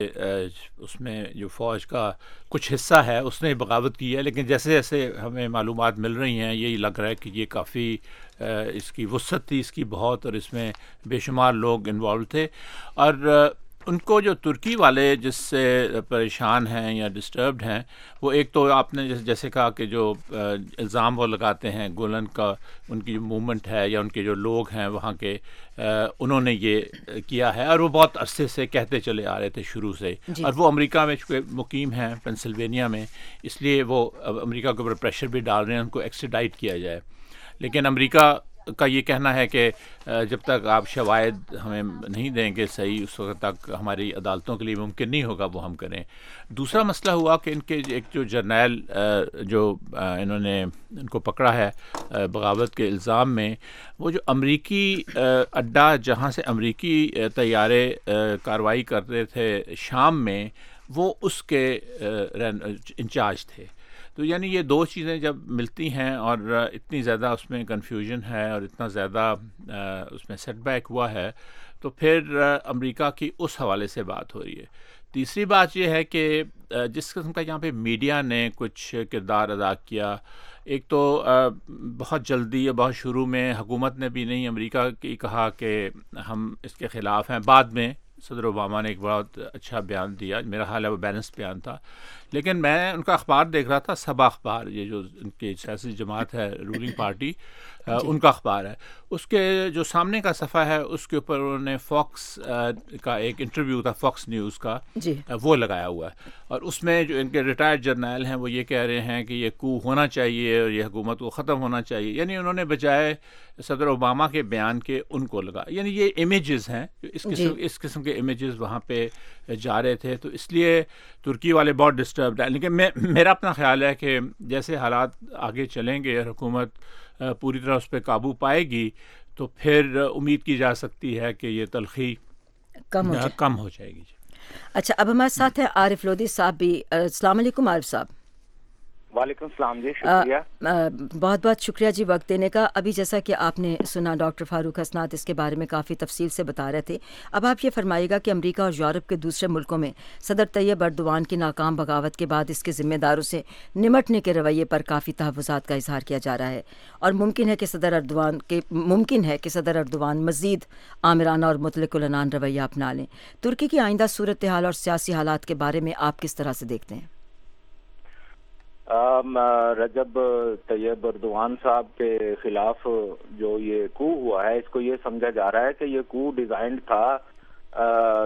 اس میں جو فوج کا کچھ حصہ ہے اس نے بغاوت کی ہے، لیکن جیسے جیسے ہمیں معلومات مل رہی ہیں یہی لگ رہا ہے کہ یہ کافی اس کی وسعت تھی اس کی بہت، اور اس میں بے شمار لوگ انوالو تھے. اور ان کو جو ترکی والے جس سے پریشان ہیں یا ڈسٹربڈ ہیں، وہ ایک تو آپ نے جیسے کہا کہ جو الزام وہ لگاتے ہیں گولن کا، ان کی جو موومنٹ ہے یا ان کے جو لوگ ہیں وہاں کے، انہوں نے یہ کیا ہے، اور وہ بہت عرصے سے کہتے چلے آ رہے تھے شروع سے. جی اور وہ امریکہ میں چونکہ مقیم ہیں پینسلوینیا میں، اس لیے وہ امریکہ کے اوپر پریشر بھی ڈال رہے ہیں ان کو ایکسٹریڈائٹ کیا جائے. لیکن امریکہ کا یہ کہنا ہے کہ جب تک آپ شواہد ہمیں نہیں دیں گے صحیح، اس وقت تک ہماری عدالتوں کے لیے ممکن نہیں ہوگا وہ ہم کریں. دوسرا مسئلہ ہوا کہ ان کے ایک جو جرنیل جو انہوں نے ان کو پکڑا ہے بغاوت کے الزام میں، وہ جو امریکی اڈا جہاں سے امریکی طیارے کارروائی کرتے تھے شام میں، وہ اس کے انچارج تھے. تو یعنی یہ دو چیزیں جب ملتی ہیں اور اتنی زیادہ اس میں کنفیوژن ہے اور اتنا زیادہ اس میں سیٹ بیک ہوا ہے، تو پھر امریکہ کی اس حوالے سے بات ہو رہی ہے. تیسری بات یہ ہے کہ جس قسم کا یہاں پہ میڈیا نے کچھ کردار ادا کیا، ایک تو بہت جلدی یا بہت شروع میں حکومت نے بھی نہیں امریکہ کی کہا کہ ہم اس کے خلاف ہیں. بعد میں صدر اوباما نے ایک بہت اچھا بیان دیا، میرا خیال ہے وہ بیلنس بیان تھا. لیکن میں ان کا اخبار دیکھ رہا تھا، سبا اخبار، یہ جو ان کی سیاسی جماعت ہے رولنگ پارٹی، جی ان کا اخبار ہے. اس کے جو سامنے کا صفحہ ہے اس کے اوپر انہوں نے فاکس کا ایک انٹرویو تھا، فاکس نیوز کا، جی وہ لگایا ہوا ہے. اور اس میں جو ان کے ریٹائرڈ جرنیل ہیں وہ یہ کہہ رہے ہیں کہ یہ کو ہونا چاہیے اور یہ حکومت کو ختم ہونا چاہیے. یعنی انہوں نے بجائے صدر اوباما کے بیان کے ان کو لگا. یعنی یہ امیجز ہیں، جی اس قسم کے امیجز وہاں پہ جا رہے تھے. تو اس لیے ترکی والے بہت ڈسٹربڈ ہیں. لیکن میرا اپنا خیال ہے کہ جیسے حالات آگے چلیں گے اور حکومت پوری طرح اس پہ قابو پائے گی تو پھر امید کی جا سکتی ہے کہ یہ تلخی کم ہو جائے گی. اچھا، اب ہمارے ساتھ ہیں عارف لودھی صاحب بھی. السلام علیکم عارف صاحب. وعلیکم السلام جی، شکریہ. بہت بہت شکریہ جی وقت دینے کا. ابھی جیسا کہ آپ نے سنا ڈاکٹر فاروق حسنات اس کے بارے میں کافی تفصیل سے بتا رہے تھے. اب آپ یہ فرمائیے گا کہ امریکہ اور یورپ کے دوسرے ملکوں میں صدر طیب ایردوان کی ناکام بغاوت کے بعد اس کے ذمہ داروں سے نمٹنے کے رویے پر کافی تحفظات کا اظہار کیا جا رہا ہے، اور ممکن ہے کہ صدر ایردوان مزید آمرانہ اور مطلق العنان رویہ اپنا لیں. ترکی کی آئندہ صورتحال اور سیاسی حالات کے بارے میں آپ کس طرح سے دیکھتے ہیں؟ رجب طیب ایردوان صاحب کے خلاف جو یہ کو ہوا ہے، اس کو یہ سمجھا جا رہا ہے کہ یہ کو ڈیزائنڈ تھا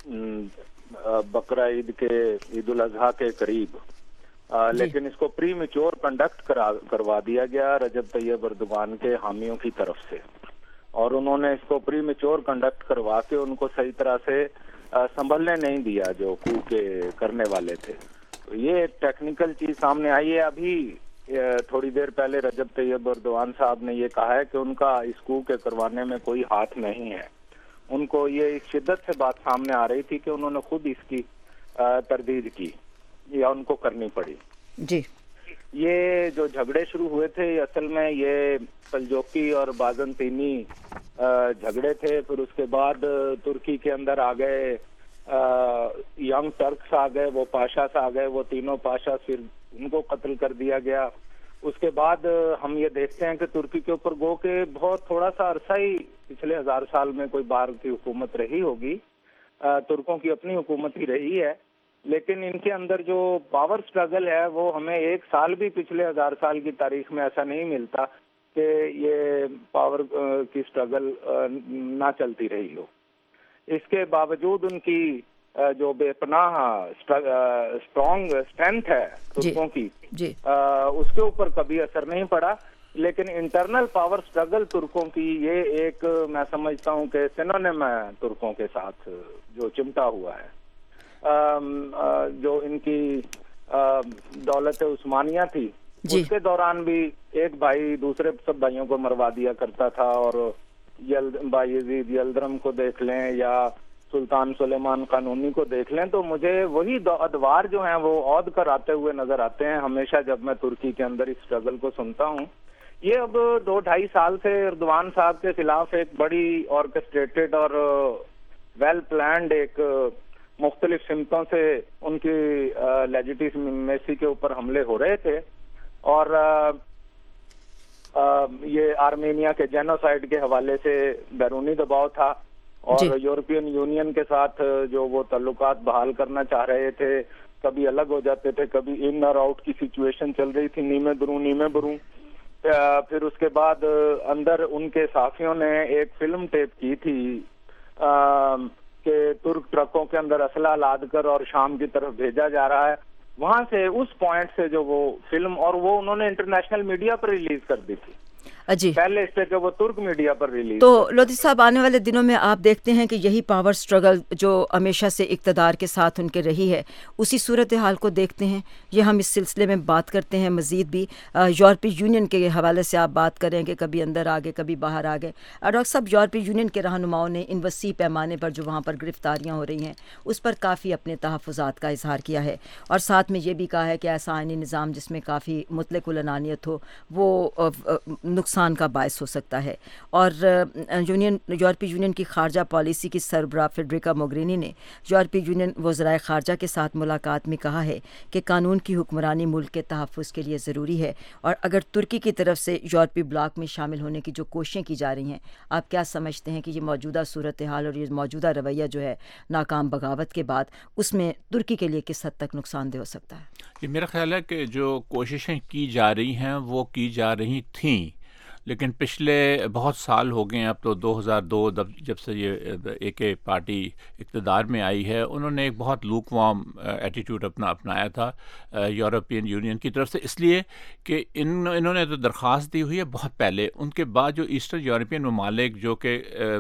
بقرہ عید کے عید الاضحیٰ کے قریب، لیکن اس کو پری میچور کنڈکٹ کروا دیا گیا رجب طیب ایردوان کے حامیوں کی طرف سے، اور انہوں نے اس کو پری میچور کنڈکٹ کروا کے ان کو صحیح طرح سے سنبھلنے نہیں دیا جو کو کے کرنے والے تھے. یہ ایک ٹیکنیکل چیز سامنے آئی ہے. ابھی تھوڑی دیر پہلے رجب طیب ایردوان صاحب نے یہ کہا ہے کہ ان کا اس کو کے کروانے میں کوئی ہاتھ نہیں ہے. ان کو یہ شدت سے بات سامنے آ رہی تھی کہ انہوں نے خود اس کی تردید کی یا ان کو کرنی پڑی. جی، یہ جو جھگڑے شروع ہوئے تھے اصل میں یہ سلجوقی اور بازنطینی جھگڑے تھے. پھر اس کے بعد ترکی کے اندر آ گئے ینگ ٹرکس آ گئے، وہ پاشاس آ گئے، وہ تینوں پاشا پھر ان کو قتل کر دیا گیا. اس کے بعد ہم یہ دیکھتے ہیں کہ ترکی کے اوپر گو کہ بہت تھوڑا سا عرصہ ہی پچھلے 1000 سال میں کوئی بار کی حکومت رہی ہوگی، ترکوں کی اپنی حکومت ہی رہی ہے، لیکن ان کے اندر جو پاور سٹرگل ہے وہ ہمیں ایک سال بھی پچھلے 1000 سال کی تاریخ میں ایسا نہیں ملتا کہ یہ پاور کی سٹرگل نہ چلتی رہی ہو. اس کے باوجود ان کی جو بے پناہ اسٹرانگ اسٹرینتھ ہے ترکوں کی، اس کے اوپر کبھی اثر نہیں پڑا. لیکن انٹرنل پاور سٹرگل ترکوں کی یہ ایک میں سمجھتا ہوں کہ سینونیم ہے ترکوں کے ساتھ جو چمٹا ہوا ہے. جو ان کی دولت عثمانیہ تھی اس کے دوران بھی ایک بھائی دوسرے سب بھائیوں کو مروا دیا کرتا تھا، اور بایزید یلدرم کو دیکھ لیں یا سلطان سلیمان قانونی کو دیکھ لیں تو مجھے وہی ادوار جو ہیں وہ عود کر آتے ہوئے نظر آتے ہیں ہمیشہ جب میں ترکی کے اندر اس اسٹرگل کو سنتا ہوں. یہ اب 2-2.5 سال سے ایردوان صاحب کے خلاف ایک بڑی آرکسٹریٹڈ اور ویل پلانڈ ایک مختلف سمتوں سے ان کی لیجیٹیمیسی کے اوپر حملے ہو رہے تھے، اور یہ آرمینیا کے جینوسائیڈ کے حوالے سے بیرونی دباؤ تھا، اور یورپین یونین کے ساتھ جو وہ تعلقات بحال کرنا چاہ رہے تھے، کبھی الگ ہو جاتے تھے، کبھی ان اور آؤٹ کی سچویشن چل رہی تھی، نیمے بروں. پھر اس کے بعد اندر ان کے صحافیوں نے ایک فلم ٹیپ کی تھی کہ ترک ٹرکوں کے اندر اسلحہ لاد کر اور شام کی طرف بھیجا جا رہا ہے. وہاں سے اس پوائنٹ سے جو وہ فلم، اور وہ انہوں نے انٹرنیشنل میڈیا پر ریلیز کر دی تھی جی، پہلے اس سے کہ وہ ترک میڈیا پر ریلیز. تو لودھی صاحب، آنے والے دنوں میں آپ دیکھتے ہیں کہ یہی پاور سٹرگل جو ہمیشہ سے اقتدار کے ساتھ ان کے رہی ہے، اسی صورتحال کو دیکھتے ہیں. یہ ہم اس سلسلے میں بات کرتے ہیں مزید بھی. یورپی یونین کے حوالے سے آپ بات کریں کہ کبھی اندر آ گئے کبھی باہر آ گئے. ڈاکٹر صاحب، یورپی یونین کے رہنماؤں نے ان وسیع پیمانے پر جو وہاں پر گرفتاریاں ہو رہی ہیں اس پر کافی اپنے تحفظات کا اظہار کیا ہے، اور ساتھ میں یہ بھی کہا ہے کہ ایسا آئینی نظام جس میں کافی مطلق العنانیت ہو وہ نقصان کا باعث ہو سکتا ہے. اور یورپی یونین کی خارجہ پالیسی کی سربراہ فیڈریکا موگرینی نے یورپی یونین وزرائے خارجہ کے ساتھ ملاقات میں کہا ہے کہ قانون کی حکمرانی ملک کے تحفظ کے لیے ضروری ہے، اور اگر ترکی کی طرف سے یورپی بلاک میں شامل ہونے کی جو کوششیں کی جا رہی ہیں، آپ کیا سمجھتے ہیں کہ یہ موجودہ صورتحال اور یہ موجودہ رویہ جو ہے ناکام بغاوت کے بعد، اس میں ترکی کے لیے کس حد تک نقصان دہ ہو سکتا ہے؟ یہ میرا خیال ہے کہ جو کوششیں کی جا رہی ہیں وہ کی جا رہی تھیں، لیکن پچھلے بہت سال ہو گئے ہیں. اب تو 2002 جب سے یہ ایک پارٹی اقتدار میں آئی ہے، انہوں نے ایک بہت لوک وارم ایٹیٹیوڈ اپنایا تھا یورپین یونین کی طرف سے، اس لیے کہ انہوں نے تو درخواست دی ہوئی ہے بہت پہلے. ان کے بعد جو ایسٹرن یورپین ممالک جو کہ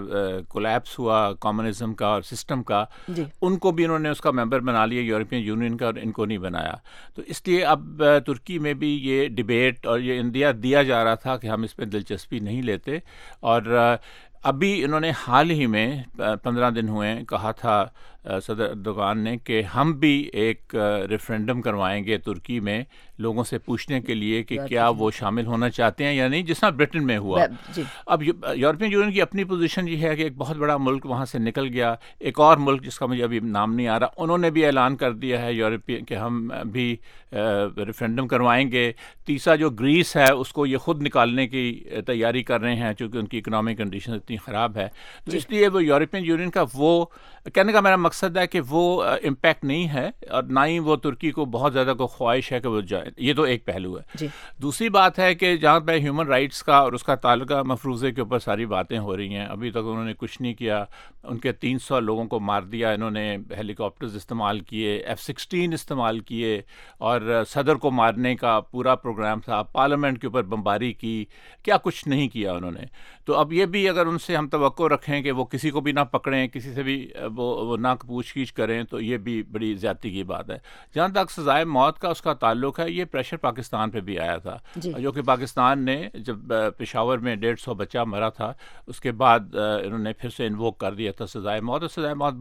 کولیپس ہوا کمیونزم کا اور سسٹم کا، ان کو بھی انہوں نے اس کا ممبر بنا لیا یورپین یونین کا، اور ان کو نہیں بنایا. تو اس لیے اب ترکی میں بھی یہ ڈیبیٹ اور یہ اندیا دیا جا رہا تھا کہ ہم اس پہ دلچسپی نہیں لیتے. اور ابھی انہوں نے حال ہی میں 15 دن ہوئے کہا تھا صدر اردوغان نے کہ ہم بھی ایک ریفرینڈم کروائیں گے ترکی میں لوگوں سے پوچھنے کے لیے کہ کیا وہ شامل ہونا چاہتے ہیں یا نہیں، جس طرح برٹن میں ہوا. اب یورپین یونین کی اپنی پوزیشن یہ ہے کہ ایک بہت بڑا ملک وہاں سے نکل گیا. ایک اور ملک جس کا مجھے ابھی نام نہیں آ رہا، انہوں نے بھی اعلان کر دیا ہے یورپین کہ ہم بھی ریفرینڈم کروائیں گے. تیسرا جو گریس ہے، اس کو یہ خود نکالنے کی تیاری کر رہے ہیں چونکہ ان کی اکنامک کنڈیشن اتنی خراب ہے. تو اس لیے وہ یورپین یونین کا وہ کہنے کا میرا مقصد ہے کہ وہ امپیکٹ نہیں ہے، اور نہ ہی وہ ترکی کو بہت زیادہ کو خواہش ہے کہ وہ جائے. یہ تو ایک پہلو ہے. دوسری بات ہے کہ جہاں پہ ہیومن رائٹس کا اور اس کا تعلقہ مفروضے کے اوپر ساری باتیں ہو رہی ہیں، ابھی تک انہوں نے کچھ نہیں کیا. ان کے 300 لوگوں کو مار دیا انہوں نے، ہیلی کاپٹرز استعمال کیے، F-16 استعمال کیے، اور صدر کو مارنے کا پورا پروگرام تھا. پارلیمنٹ کے اوپر بمباری کی، کیا کچھ نہیں کیا انہوں نے. تو اب یہ بھی اگر ان سے ہم توقع رکھیں کہ وہ کسی کو بھی نہ پکڑیں، کسی سے بھی وہ نہ پوچھ گچھ کریں، تو یہ بھی بڑی زیادتی کی بات ہے. جہاں تک سزائے موت کا اس کا تعلق ہے، یہ پریشر پاکستان پہ بھی آیا تھا، جو کہ پاکستان نے جب پشاور میں 150 بچہ مرا تھا، اس کے بعد انہوں نے پھر سے انووک کر دیا تھا سزائے موت، اور سزائے موت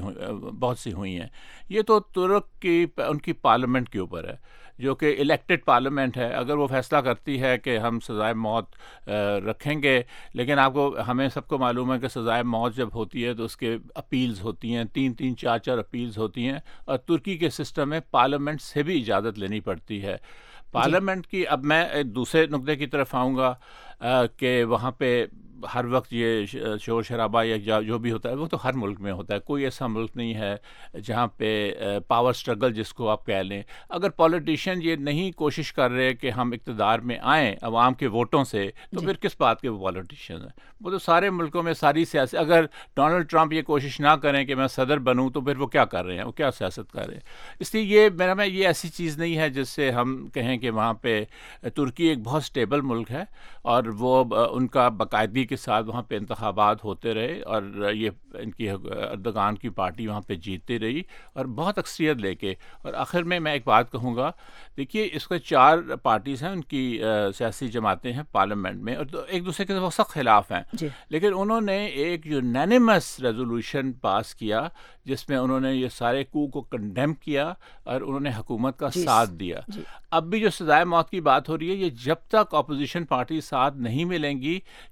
بہت سی ہوئی ہیں. یہ تو ترک کی ان کی پارلیمنٹ کے اوپر ہے، جو کہ الیکٹڈ پارلیمنٹ ہے. اگر وہ فیصلہ کرتی ہے کہ ہم سزائے موت رکھیں گے، لیکن ہمیں سب کو معلوم ہے کہ سزائے موت جب ہوتی ہے تو اس کے اپیلز ہوتی ہیں، 3 4 اپیلز ہوتی ہیں، اور ترکی کے سسٹم میں پارلیمنٹ سے بھی اجازت لینی پڑتی ہے. پارلیمنٹ کی اب میں ایک دوسرے نقطے کی طرف آؤں گا کہ وہاں پہ ہر وقت یہ شور شرابہ یا جو بھی ہوتا ہے وہ تو ہر ملک میں ہوتا ہے. کوئی ایسا ملک نہیں ہے جہاں پہ پاور سٹرگل جس کو آپ کہہ لیں. اگر پولیٹیشین یہ نہیں کوشش کر رہے کہ ہم اقتدار میں آئیں عوام کے ووٹوں سے، تو پھر کس بات کے وہ پولیٹیشین ہیں؟ وہ تو سارے ملکوں میں ساری سیاست، اگر ڈونلڈ ٹرمپ یہ کوشش نہ کریں کہ میں صدر بنوں تو پھر وہ کیا کر رہے ہیں، وہ کیا سیاست کر رہے ہیں. اس لیے یہ ایسی چیز نہیں ہے جس سے ہم کہیں کہ وہاں پہ ترکی ایک بہت سٹیبل ملک ہے، اور وہ ان کا باقاعدگی کے ساتھ وہاں پہ انتخابات ہوتے رہے، اور یہ ان کی اردوغان کی پارٹی وہاں پہ جیتتی رہی اور بہت اکثریت لے کے. اور آخر میں ایک بات کہوں گا، دیکھیے اس کے 4 پارٹیز ہیں، ان کی سیاسی جماعتیں ہیں پارلیمنٹ میں، اور ایک دوسرے کے سخت خلاف ہیں، لیکن انہوں نے ایک یونینیمس ریزولوشن پاس کیا جس میں انہوں نے یہ سارے کو کنڈیم کیا اور انہوں نے حکومت کا ساتھ دیا. اب بھی جو سزائے موت کی بات ہو رہی ہے، یہ جب تک اپوزیشن پارٹی ساتھ نہیں ملیں گی، چونکہ ان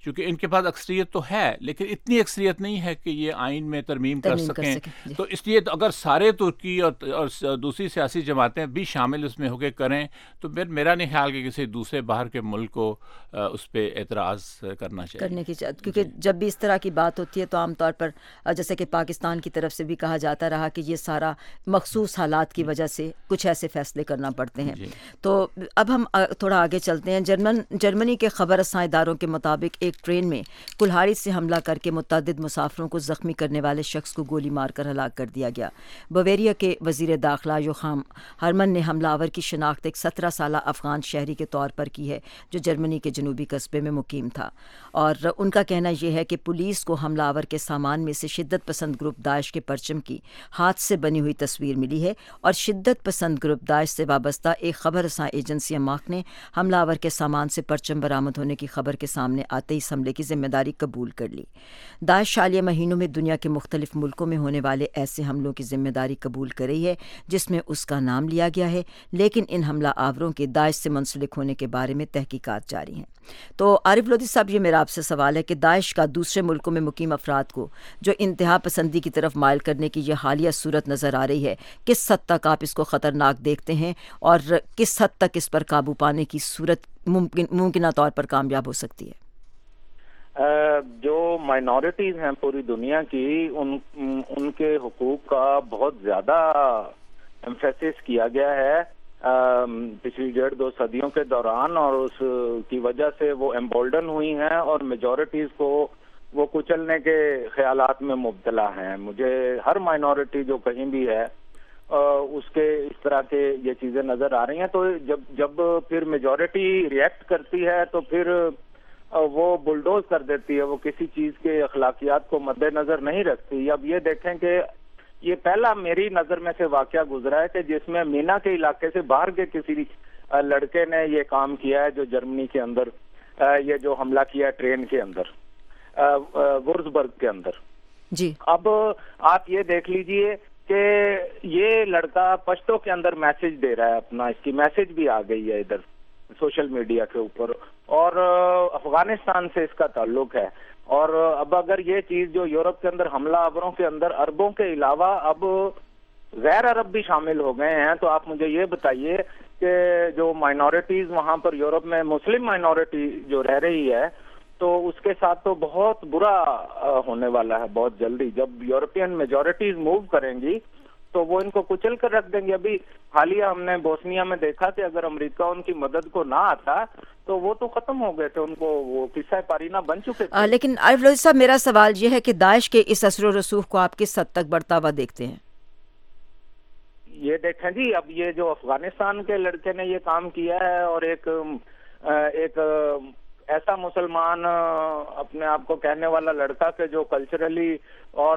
کے پاس اکثریت تو ہے لیکن اتنی اکثریت نہیں ہے کہ یہ آئین میں ترمیم کر سکیں. تو اس لیے تو اگر سارے ترکی اور دوسری سیاسی جماعتیں بھی شامل اس میں ہو کے کریں تو میرا نہیں خیال کہ کسی دوسرے باہر کے ملک کو اس پہ اعتراض کرنا چاہیے. کیونکہ جب بھی اس طرح کی بات ہوتی ہے تو عام طور پر جیسے کہ پاکستان کی طرف سے بھی کہا جاتا رہا کہ یہ سارا مخصوص حالات کی وجہ سے کچھ ایسے فیصلے کرنا پڑتے ہیں. تو اب ہم تھوڑا آگے چلتے ہیں. جرمنی کے خبر رساں اداروں کے مطابق ایک ٹرین میں کلہاڑی سے حملہ کر کے متعدد مسافروں کو زخمی کرنے والے شخص کو گولی مار کر ہلاک کر دیا گیا. بویریا کے وزیر داخلہ یوخام ہرمن نے حملہ آور کی شناخت ایک 17 سالہ افغان شہری کے طور پر کی ہے جو جرمنی کے جنوبی قصبے میں مقیم تھا، اور ان کا کہنا یہ ہے کہ پولیس کو حملہ آور کے سامان میں سے شدت پسند گروپ داعش کے پرچم کی ہاتھ سے بنی ہوئی تصویر ملی ہے، اور شدت پسند گروپ داعش سے وابستہ ایک خبر رساں ایجنسی اماق نے حملہ آور کے سامان سے پرچم برآمد ہونے کی خبر کے سامنے آتے ہی اس حملے کی ذمہ داری قبول کر لی. داعش حالیہ مہینوں میں دنیا کے مختلف ملکوں میں ہونے والے ایسے حملوں کی ذمہ داری قبول کر رہی ہے جس میں اس کا نام لیا گیا ہے، لیکن ان حملہ آوروں کے داعش سے منسلک ہونے کے بارے میں تحقیقات جاری ہیں. تو عارف لودھی صاحب، یہ میرا آپ سے سوال ہے کہ داعش کا دوسرے ملکوں میں مقیم افراد کو جو انتہا پسندی کی طرف مائل کرنے کی یہ حالیہ صورت نظر آ رہی ہے، کس حد تک آپ اس کو خطرناک دیکھتے ہیں اور کس حد تک اس پر قابو پانے کی صورت ممکنہ طور پر کامیاب ہو سکتی ہے؟ جو مائنورٹیز ہیں پوری دنیا کی، ان کے حقوق کا بہت زیادہ ایمفیسس کیا گیا ہے پچھلی 1.5-2 صدیوں کے دوران، اور اس کی وجہ سے وہ ایمبولڈن ہوئی ہیں اور میجورٹیز کو وہ کچلنے کے خیالات میں مبتلا ہیں. مجھے ہر مائنورٹی جو کہیں بھی ہے اس کے اس طرح کے یہ چیزیں نظر آ رہی ہیں. تو جب پھر میجورٹی ریئیکٹ کرتی ہے تو پھر وہ بلڈوز کر دیتی ہے، وہ کسی چیز کے اخلاقیات کو مد نظر نہیں رکھتی. اب یہ دیکھیں کہ یہ پہلا میری نظر میں سے واقعہ گزرا ہے کہ جس میں مینا کے علاقے سے باہر کے کسی لڑکے نے یہ کام کیا ہے، جو جرمنی کے اندر یہ جو حملہ کیا ہے ٹرین کے اندر، وورزبرگ کے اندر. جی اب آپ یہ دیکھ لیجئے کہ یہ لڑکا پشتو کے اندر میسج دے رہا ہے اپنا، اس کی میسج بھی آ گئی ہے ادھر سوشل میڈیا کے اوپر، اور افغانستان سے اس کا تعلق ہے. اور اب اگر یہ چیز جو یورپ کے اندر حملہ آوروں کے اندر عربوں کے علاوہ اب غیر عرب بھی شامل ہو گئے ہیں، تو آپ مجھے یہ بتائیے کہ جو مائنورٹیز وہاں پر یورپ میں مسلم مائنورٹی جو رہ رہی ہے، تو اس کے ساتھ تو بہت برا ہونے والا ہے بہت جلدی. جب یورپین میجورٹیز موو کریں گی تو وہ ان کو کچل کر رکھ دیں گے. ابھی حالیہ ہم نے بوسنیا میں دیکھا کہ اگر امریکہ ان کی مدد کو نہ آتا تو وہ تو ختم ہو گئے تھے، ان کو وہ قصہ پارینہ بن چکے تھے. لیکن عارف لودھی صاحب، میرا سوال یہ ہے کہ داعش کے اس اثر و رسوخ کو آپ کس حد تک بڑھتا ہوا دیکھتے ہیں؟ یہ دیکھیں جی، اب یہ جو افغانستان کے لڑکے نے یہ کام کیا ہے، اور ایک ایسا مسلمان اپنے آپ کو کہنے والا لڑکا کہ جو کلچرلی اور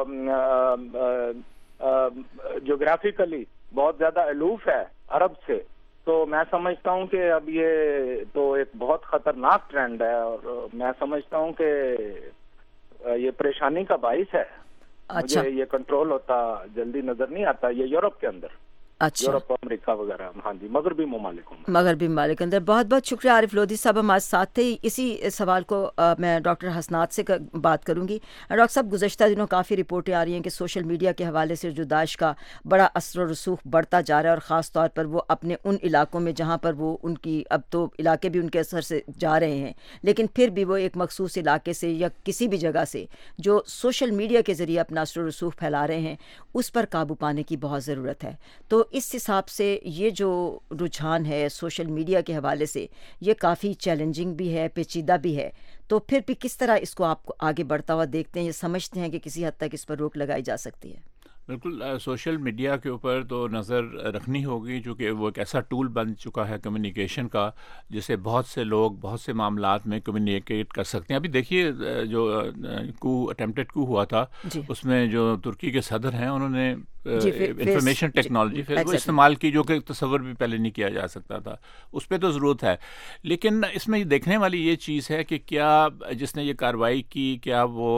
جغرافیکلی بہت زیادہ الوف ہے عرب سے، تو میں سمجھتا ہوں کہ اب یہ تو ایک بہت خطرناک ٹرینڈ ہے، اور میں سمجھتا ہوں کہ یہ پریشانی کا باعث ہے. مجھے یہ کنٹرول ہوتا جلدی نظر نہیں آتا یہ یورپ کے اندر. یورپ، امریکہ وغیرہ، ہاں جی، مغربی ممالک اندر. بہت بہت شکریہ عارف لودھی صاحب، ہمارے ساتھ تھے. اسی سوال کو میں ڈاکٹر حسنات سے بات کروں گی. ڈاکٹر صاحب، گزشتہ دنوں کافی رپورٹیں آ رہی ہیں کہ سوشل میڈیا کے حوالے سے جو داعش کا بڑا اثر و رسوخ بڑھتا جا رہا ہے، اور خاص طور پر وہ اپنے ان علاقوں میں جہاں پر وہ ان کی اب تو علاقے بھی ان کے اثر سے جا رہے ہیں، لیکن پھر بھی وہ ایک مخصوص علاقے سے یا کسی بھی جگہ سے جو سوشل میڈیا کے ذریعے اپنا اثر و رسوخ پھیلا رہے ہیں، اس پر قابو پانے کی بہت ضرورت ہے. تو اس حساب سے یہ جو رجحان ہے سوشل میڈیا کے حوالے سے، یہ کافی چیلنجنگ بھی ہے، پیچیدہ بھی ہے. تو پھر بھی کس طرح اس کو آپ آگے بڑھتا ہوا دیکھتے ہیں؟ یہ سمجھتے ہیں کہ کسی حد تک اس پر روک لگائی جا سکتی ہے؟ بالکل، سوشل میڈیا کے اوپر تو نظر رکھنی ہوگی، چونکہ وہ ایک ایسا ٹول بن چکا ہے کمیونیکیشن کا، جسے بہت سے لوگ بہت سے معاملات میں کمیونیکیٹ کر سکتے ہیں. ابھی دیکھیے جو اٹیمپٹڈ کو ہوا تھا، اس میں جو ترکی کے صدر ہیں انہوں نے انفارمیشن ٹیکنالوجی وہ استعمال کی، جو کہ تصور بھی پہلے نہیں کیا جا سکتا تھا. اس پہ تو ضرورت ہے، لیکن اس میں دیکھنے والی یہ چیز ہے کہ کیا جس نے یہ کارروائی کی، کیا وہ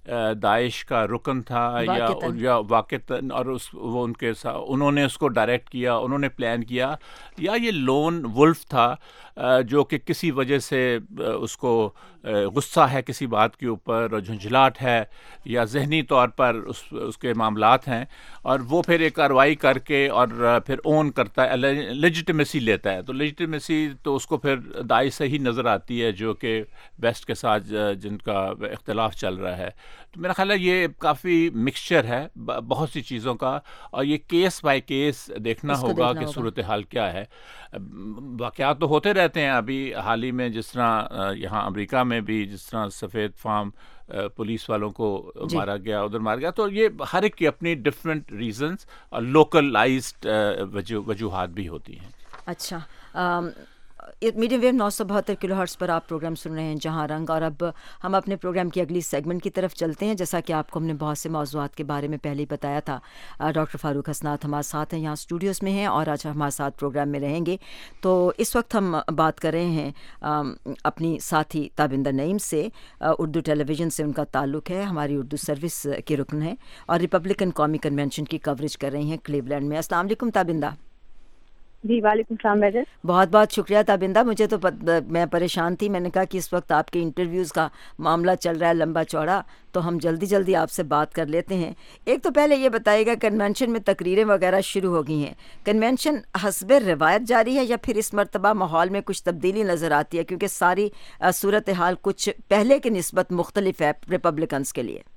داعش کا رکن تھا یا واقعتاً، اور وہ ان کے ساتھ انہوں نے اس کو ڈائریکٹ کیا، انہوں نے پلان کیا، یا یہ لون ولف تھا جو کہ کسی وجہ سے اس کو غصہ ہے کسی بات کے اوپر، اور جھنجھلاہٹ ہے یا ذہنی طور پر اس کے معاملات ہیں، اور وہ پھر ایک کارروائی کر کے اور پھر اون کرتا ہے، لیجیٹمیسی لیتا ہے. تو لیجیٹمیسی تو اس کو پھر داعش سے ہی نظر آتی ہے، جو کہ ویسٹ کے ساتھ جن کا اختلاف چل رہا ہے. تو میرا خیال ہے یہ کافی مکسچر ہے بہت سی چیزوں کا، اور یہ کیس بائی کیس دیکھنا ہوگا کہ صورتحال کیا ہے. واقعات تو ہوتے رہتے ہیں. ابھی حال ہی میں جس طرح یہاں امریکہ میں بھی جس طرح سفید فام پولیس والوں کو مارا گیا، ادھر مارا گیا، تو یہ ہر ایک کی اپنی ڈفرینٹ ریزنز اور لوکلائزڈ وجوہات بھی ہوتی ہیں. اچھا، میڈیم ویو 972 کلو ہرٹز پر آپ پروگرام سن رہے ہیں جہاں رنگ، اور اب ہم اپنے پروگرام کی اگلی سیگمنٹ کی طرف چلتے ہیں. جیسا کہ آپ کو ہم نے بہت سے موضوعات کے بارے میں پہلے ہی بتایا تھا. ڈاکٹر فاروق حسنات ہمارے ساتھ ہیں، یہاں اسٹوڈیوز میں ہیں، اور آج ہمارے ساتھ پروگرام میں رہیں گے. تو اس وقت ہم بات کر رہے ہیں اپنی ساتھی تابندہ نعیم سے. اردو ٹیلی ویژن سے ان کا تعلق ہے، ہماری اردو سروس کے رکن ہیں، اور ریپبلکن قومی کنونشن کی کوریج کر رہی ہیں کلیولینڈ میں. السلام علیکم تابندہ. جی وعلیکم السلام میڈم. بہت بہت شکریہ تابندہ. مجھے تو میں پریشان تھی، میں نے کہا کہ اس وقت آپ کے انٹرویوز کا معاملہ چل رہا ہے لمبا چوڑا، تو ہم جلدی آپ سے بات کر لیتے ہیں. ایک تو پہلے یہ بتائیے گا، کنونشن میں تقریریں وغیرہ شروع ہو گئی ہیں، کنونشن حسب روایت جاری ہے یا پھر اس مرتبہ ماحول میں کچھ تبدیلی نظر آتی ہے، کیونکہ ساری صورتحال کچھ پہلے کی نسبت مختلف ہے ریپبلکنس کے لیے؟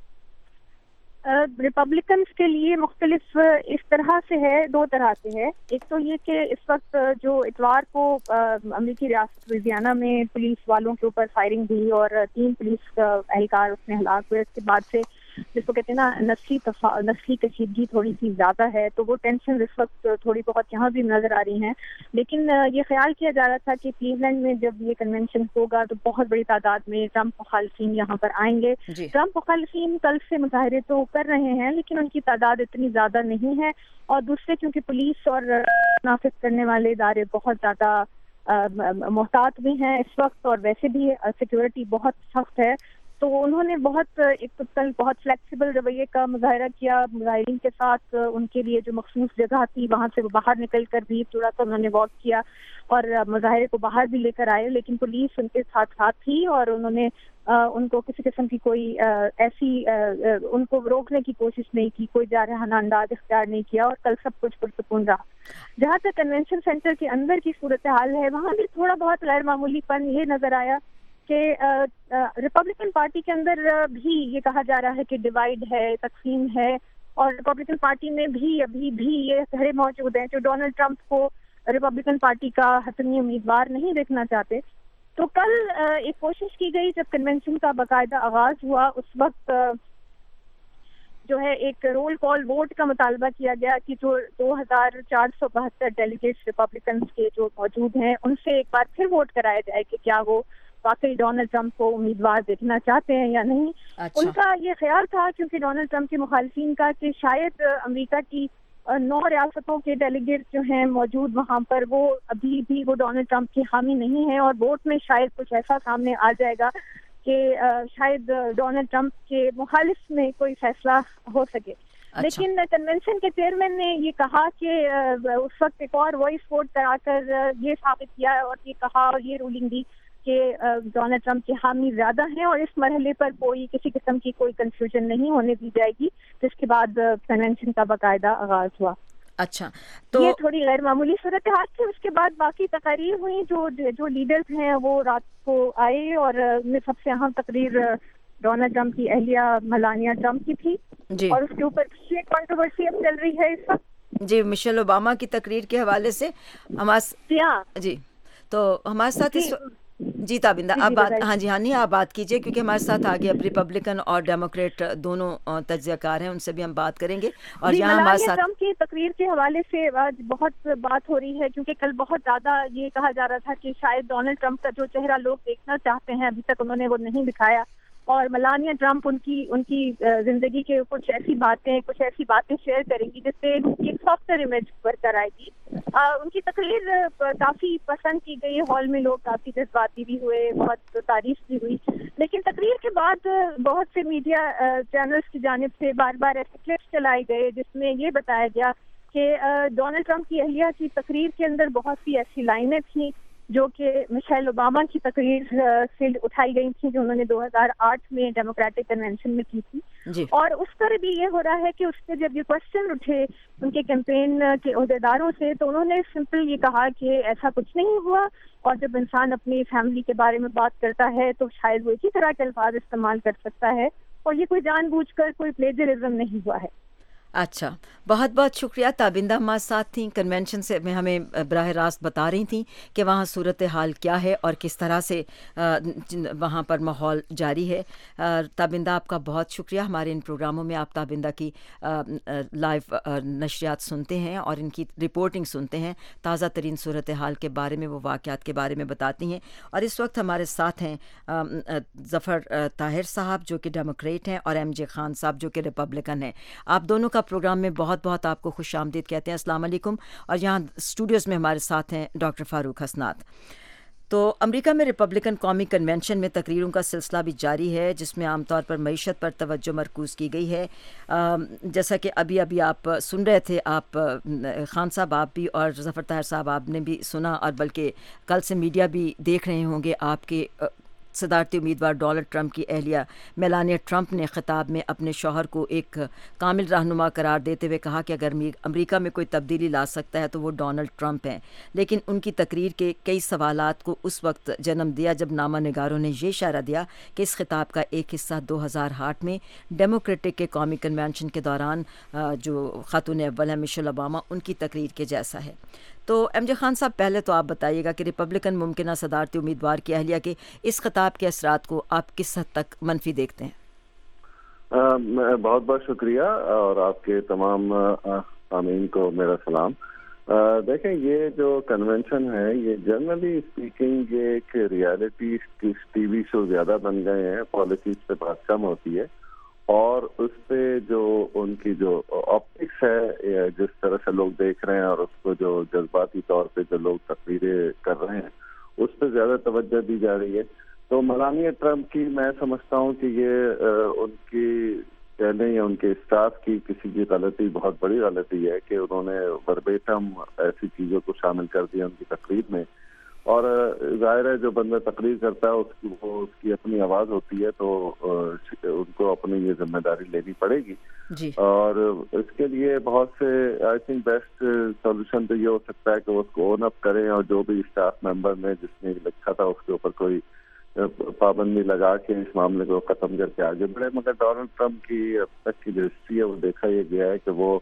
ریپبلکنس کے لیے مختلف اس طرح سے ہے، دو طرح سے ہے. ایک تو یہ کہ اس وقت جو اتوار کو امریکی ریاست لوئزیانہ میں پولیس والوں کے اوپر فائرنگ ہوئی اور 3 پولیس اہلکار اس میں ہلاک ہوئے، اس کے بعد سے جس کو کہتے ہیں نا نسلی کشیدگی تھوڑی سی زیادہ ہے، تو وہ ٹینشن اس وقت تھوڑی بہت یہاں بھی نظر آ رہی ہیں. لیکن یہ خیال کیا جا رہا تھا کہ کلیولینڈ میں جب یہ کنونشن ہوگا تو بہت بڑی تعداد میں ٹرمپ مخالفین یہاں پر آئیں گے. ٹرمپ مخالفین کل سے مظاہرے تو کر رہے ہیں، لیکن ان کی تعداد اتنی زیادہ نہیں ہے، اور دوسرے کیونکہ پولیس اور نافذ کرنے والے ادارے بہت زیادہ محتاط بھی ہیں اس وقت، اور ویسے بھی سیکورٹی بہت سخت ہے. تو انہوں نے بہت فلیکسیبل رویے کا مظاہرہ کیا مظاہرین کے ساتھ. ان کے لیے جو مخصوص جگہ تھی وہاں سے وہ باہر نکل کر بھی تھوڑا سا انہوں نے واک کیا اور مظاہرے کو باہر بھی لے کر آئے، لیکن پولیس ان کے ساتھ تھی، اور انہوں نے ان کو کسی قسم کی کوئی ایسی ان کو روکنے کی کوشش نہیں کی، کوئی جارحانہ انداز اختیار نہیں کیا، اور کل سب کچھ پرسکون رہا. جہاں تک کنونشن سینٹر کے اندر کی صورتحال ہے، وہاں بھی تھوڑا بہت غیر معمولی پن یہ نظر آیا کہ ریپبلکن پارٹی کے اندر بھی یہ کہا جا رہا ہے کہ ڈیوائیڈ ہے، تقسیم ہے، اور ریپبلکن پارٹی میں بھی ابھی بھی یہ چہرے موجود ہیں جو ڈونلڈ ٹرمپ کو ریپبلکن پارٹی کا حتمی امیدوار نہیں دیکھنا چاہتے. تو کل ایک کوشش کی گئی، جب کنونشن کا باقاعدہ آغاز ہوا اس وقت جو ہے ایک رول کال ووٹ کا مطالبہ کیا گیا کہ جو 2472 ڈیلیگیٹس ریپبلکنس کے جو موجود ہیں ان سے ایک بار پھر ووٹ کرایا جائے کہ کیا وہ واقعی ڈونلڈ ٹرمپ کو امیدوار دیکھنا چاہتے ہیں یا نہیں. ان کا یہ خیال تھا کیونکہ ڈونلڈ ٹرمپ کے مخالفین کا کہ شاید امریکہ کی 9 ریاستوں کے ڈیلیگیٹ جو ہیں موجود وہاں پر وہ ابھی بھی وہ ڈونلڈ ٹرمپ کی حامی نہیں ہیں، اور ووٹ میں شاید کچھ ایسا سامنے آ جائے گا کہ شاید ڈونلڈ ٹرمپ کے مخالف میں کوئی فیصلہ ہو سکے. لیکن کنونشن کے چیئرمین نے یہ کہا کہ اس وقت ایک اور وائس ووٹ کرا کر یہ ثابت کیا اور یہ کہا اور یہ رولنگ دی کہ ڈونلڈ ٹرمپ کے حامی زیادہ ہیں، اور اس مرحلے پر کوئی کسی قسم کی کوئی کنفیوژن نہیں ہونے دی جائے گی، جس کے بعد کنونشن کا باقاعدہ آغاز ہوا. اچھا، تو یہ تھوڑی غیر معمولی صورتحال تھی. اس کے بعد باقی تقاریر ہوئی، جو لیڈرز ہیں وہ رات کو آئے، اور سب سے اہم تقریر ڈونلڈ ٹرمپ کی اہلیہ ملانیا ٹرمپ کی تھی جی. اور اس کے اوپر بھی ایک کنٹروورسی اب چل رہی ہے اس وقت جی، مشیل اوباما کی تقریر کے حوالے سے جی. تو ہمارے ساتھ جی تابندہ آپ بات آپ بات کیجیے، کیونکہ ہمارے ساتھ آگے اب ریپبلکن اور ڈیموکریٹ دونوں تجزیہ کار ہیں، ان سے بھی ہم بات کریں گے. اور یہاں ہمارے ساتھ ٹرمپ کی تقریر کے حوالے سے آج بہت بات ہو رہی ہے، کیونکہ کل بہت زیادہ یہ کہا جا رہا تھا کہ شاید ڈونلڈ ٹرمپ کا جو چہرہ لوگ دیکھنا چاہتے ہیں ابھی تک انہوں نے وہ نہیں دکھایا، اور ملانیہ ٹرمپ ان کی زندگی کے کچھ ایسی باتیں شیئر کریں گی جس سے ان کی ایک سافٹر امیج برقرار آئے گی. ان کی تقریر کافی پسند کی گئی، ہال میں لوگ کافی جذباتی بھی ہوئے، بہت تعریف بھی ہوئی. لیکن تقریر کے بعد بہت سے میڈیا چینلز کی جانب سے بار بار ایسے کلپس چلائے گئے جس میں یہ بتایا گیا کہ ڈونلڈ ٹرمپ کی اہلیہ کی تقریر کے اندر بہت سی ایسی لائنیں تھیں جو کہ مشیل اوباما کی تقریر سے اٹھائی گئی تھیں جو انہوں نے 2008 میں ڈیموکریٹک کنونشن میں کی تھی جی. اور اس پر بھی یہ ہو رہا ہے کہ اس پہ جب یہ کوشچن اٹھے ان کے کیمپین کے عہدیداروں سے تو انہوں نے سمپل یہ کہا کہ ایسا کچھ نہیں ہوا، اور جب انسان اپنی فیملی کے بارے میں بات کرتا ہے تو شاید وہ اسی طرح کے الفاظ استعمال کر سکتا ہے، اور یہ کوئی جان بوجھ کر کوئی پلیجرزم نہیں ہوا ہے. اچھا، بہت بہت شکریہ. تابندہ ہمارے ساتھ تھیں، کنونشن سے میں ہمیں براہ راست بتا رہی تھیں کہ وہاں صورتحال کیا ہے اور کس طرح سے وہاں پر ماحول جاری ہے. تابندہ آپ کا بہت شکریہ. ہمارے ان پروگراموں میں آپ تابندہ کی لائیو نشریات سنتے ہیں اور ان کی رپورٹنگ سنتے ہیں، تازہ ترین صورتحال کے بارے میں، وہ واقعات کے بارے میں بتاتی ہیں. اور اس وقت ہمارے ساتھ ہیں ظفر طاہر صاحب جو کہ ڈیموکریٹ ہیں اور ایم جے خان صاحب جو کہ ریپبلکن ہیں. آپ دونوں کا پروگرام میں بہت بہت آپ کو خوش آمدید کہتے ہیں. السلام علیکم. اور یہاں اسٹوڈیوز میں ہمارے ساتھ ہیں ڈاکٹر فاروق حسنات. تو امریکہ میں ریپبلکن قومی کنونشن میں تقریروں کا سلسلہ بھی جاری ہے جس میں عام طور پر معیشت پر توجہ مرکوز کی گئی ہے. جیسا کہ ابھی آپ سن رہے تھے، آپ خان صاحب آپ بھی اور ظفر طاہر صاحب آپ نے بھی سنا، اور بلکہ کل سے میڈیا بھی دیکھ رہے ہوں گے. آپ کے صدارتی امیدوار ڈونلڈ ٹرمپ کی اہلیہ میلانیہ ٹرمپ نے خطاب میں اپنے شوہر کو ایک کامل رہنما قرار دیتے ہوئے کہا کہ اگر امریکہ میں کوئی تبدیلی لا سکتا ہے تو وہ ڈونلڈ ٹرمپ ہیں. لیکن ان کی تقریر کے کئی سوالات کو اس وقت جنم دیا جب نامہ نگاروں نے یہ اشارہ دیا کہ اس خطاب کا ایک حصہ 2008 میں ڈیموکریٹک کے قومی کنونشن کے دوران جو خاتون اول ہے مشیل اوباما، ان کی تقریر کے جیسا ہے. تو ایم جے خان صاحب، پہلے تو آپ بتائیے گا کہ ریپبلکن ممکنہ صدارتی امیدوار کی اہلیہ کے اس خطاب کے اثرات کو آپ کس حد تک منفی دیکھتے ہیں؟ بہت بہت شکریہ، اور آپ کے تمام سامعین کو میرا سلام. دیکھیں، یہ جو کنونشن ہے یہ جنرلی اسپیکنگ یہ ایک ریالٹی ٹی وی شو زیادہ بن گئے ہیں. پالیٹکس پہ بات کم ہوتی ہے، اور اس پہ جو ان کی جو آپٹکس ہے، جس طرح سے لوگ دیکھ رہے ہیں اور اس کو جو جذباتی طور پہ جو لوگ تقریریں کر رہے ہیں اس پہ زیادہ توجہ دی جا رہی ہے. تو میلانیہ ٹرمپ کی میں سمجھتا ہوں کہ یہ ان کی کہنے یا ان کے اسٹاف کی کسی کی غلطی، بہت بڑی غلطی ہے کہ انہوں نے وربیٹم ایسی چیزوں کو شامل کر دیا ان کی تقریر میں. اور ظاہر ہے جو بندہ تقریر کرتا ہے اس کی اپنی آواز ہوتی ہے، تو ان کو اپنی یہ ذمہ داری لینی پڑے گی جی. اور اس کے لیے بہت سے آئی تھنک بیسٹ سولوشن تو یہ ہو سکتا ہے کہ وہ اس کو اون اپ کریں، اور جو بھی اسٹاف ممبر نے جس نے لکھا تھا اس کے اوپر کوئی پابندی لگا کے اس معاملے کو ختم کر کے آگے بڑھے. مگر ڈونلڈ ٹرمپ کی اب تک کی جو ہسٹری ہے وہ دیکھا یہ گیا ہے کہ وہ